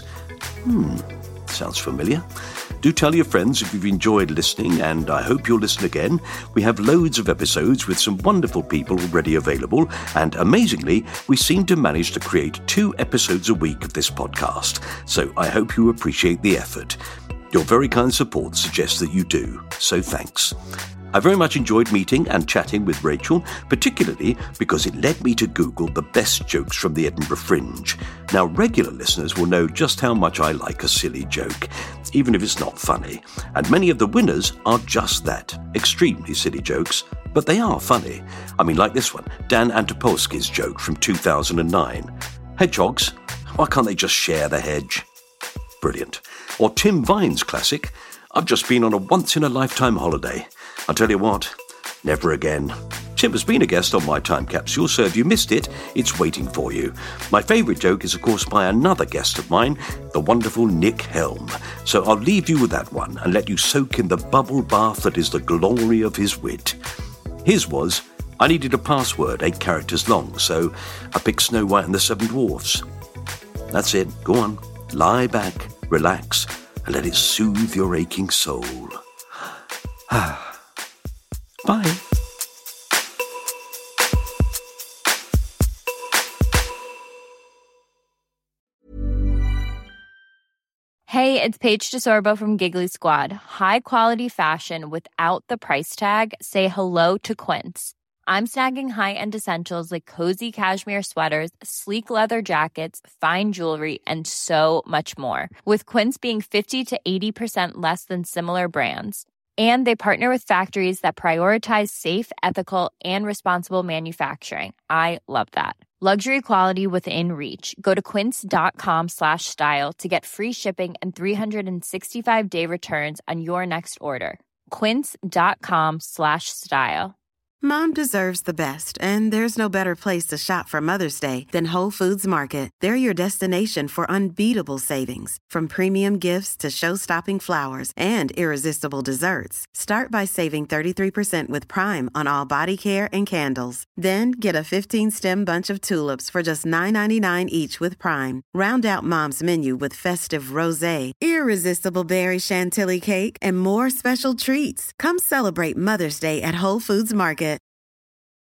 Sounds familiar. Do tell your friends if you've enjoyed listening, and I hope you'll listen again. We have loads of episodes with some wonderful people already available, and amazingly, we seem to manage to create 2 episodes a week of this podcast, so I hope you appreciate the effort. Your very kind support suggests that you do, so thanks. I very much enjoyed meeting and chatting with Rachel, particularly because it led me to Google the best jokes from the Edinburgh Fringe. Now, regular listeners will know just how much I like a silly joke, even if it's not funny. And many of the winners are just that, extremely silly jokes, but they are funny. I mean, like this one, Dan Antopolsky's joke from 2009. Hedgehogs, why can't they just share the hedge? Brilliant. Or Tim Vine's classic, I've just been on a once-in-a-lifetime holiday. I'll tell you what, never again. Tim has been a guest on My Time Capsule, so if you missed it, it's waiting for you. My favourite joke is, of course, by another guest of mine, the wonderful Nick Helm. So I'll leave you with that one and let you soak in the bubble bath that is the glory of his wit. His was, I needed a password 8 characters long, so I picked Snow White and the 7 Dwarfs. That's it. Go on. Lie back, relax, and let it soothe your aching soul. Bye. Hey, it's Paige DeSorbo from Giggly Squad. High quality fashion without the price tag. Say hello to Quince. I'm snagging high-end essentials like cozy cashmere sweaters, sleek leather jackets, fine jewelry, and so much more. With Quince being 50 to 80% less than similar brands. And they partner with factories that prioritize safe, ethical, and responsible manufacturing. I love that. Luxury quality within reach. Go to quince.com/style to get free shipping and 365-day returns on your next order. Quince.com/style. Mom deserves the best, and there's no better place to shop for Mother's Day than Whole Foods Market. They're your destination for unbeatable savings, from premium gifts to show-stopping flowers and irresistible desserts. Start by saving 33% with Prime on all body care and candles. Then get a 15-stem bunch of tulips for just $9.99 each with Prime. Round out Mom's menu with festive rosé, irresistible berry chantilly cake, and more special treats. Come celebrate Mother's Day at Whole Foods Market.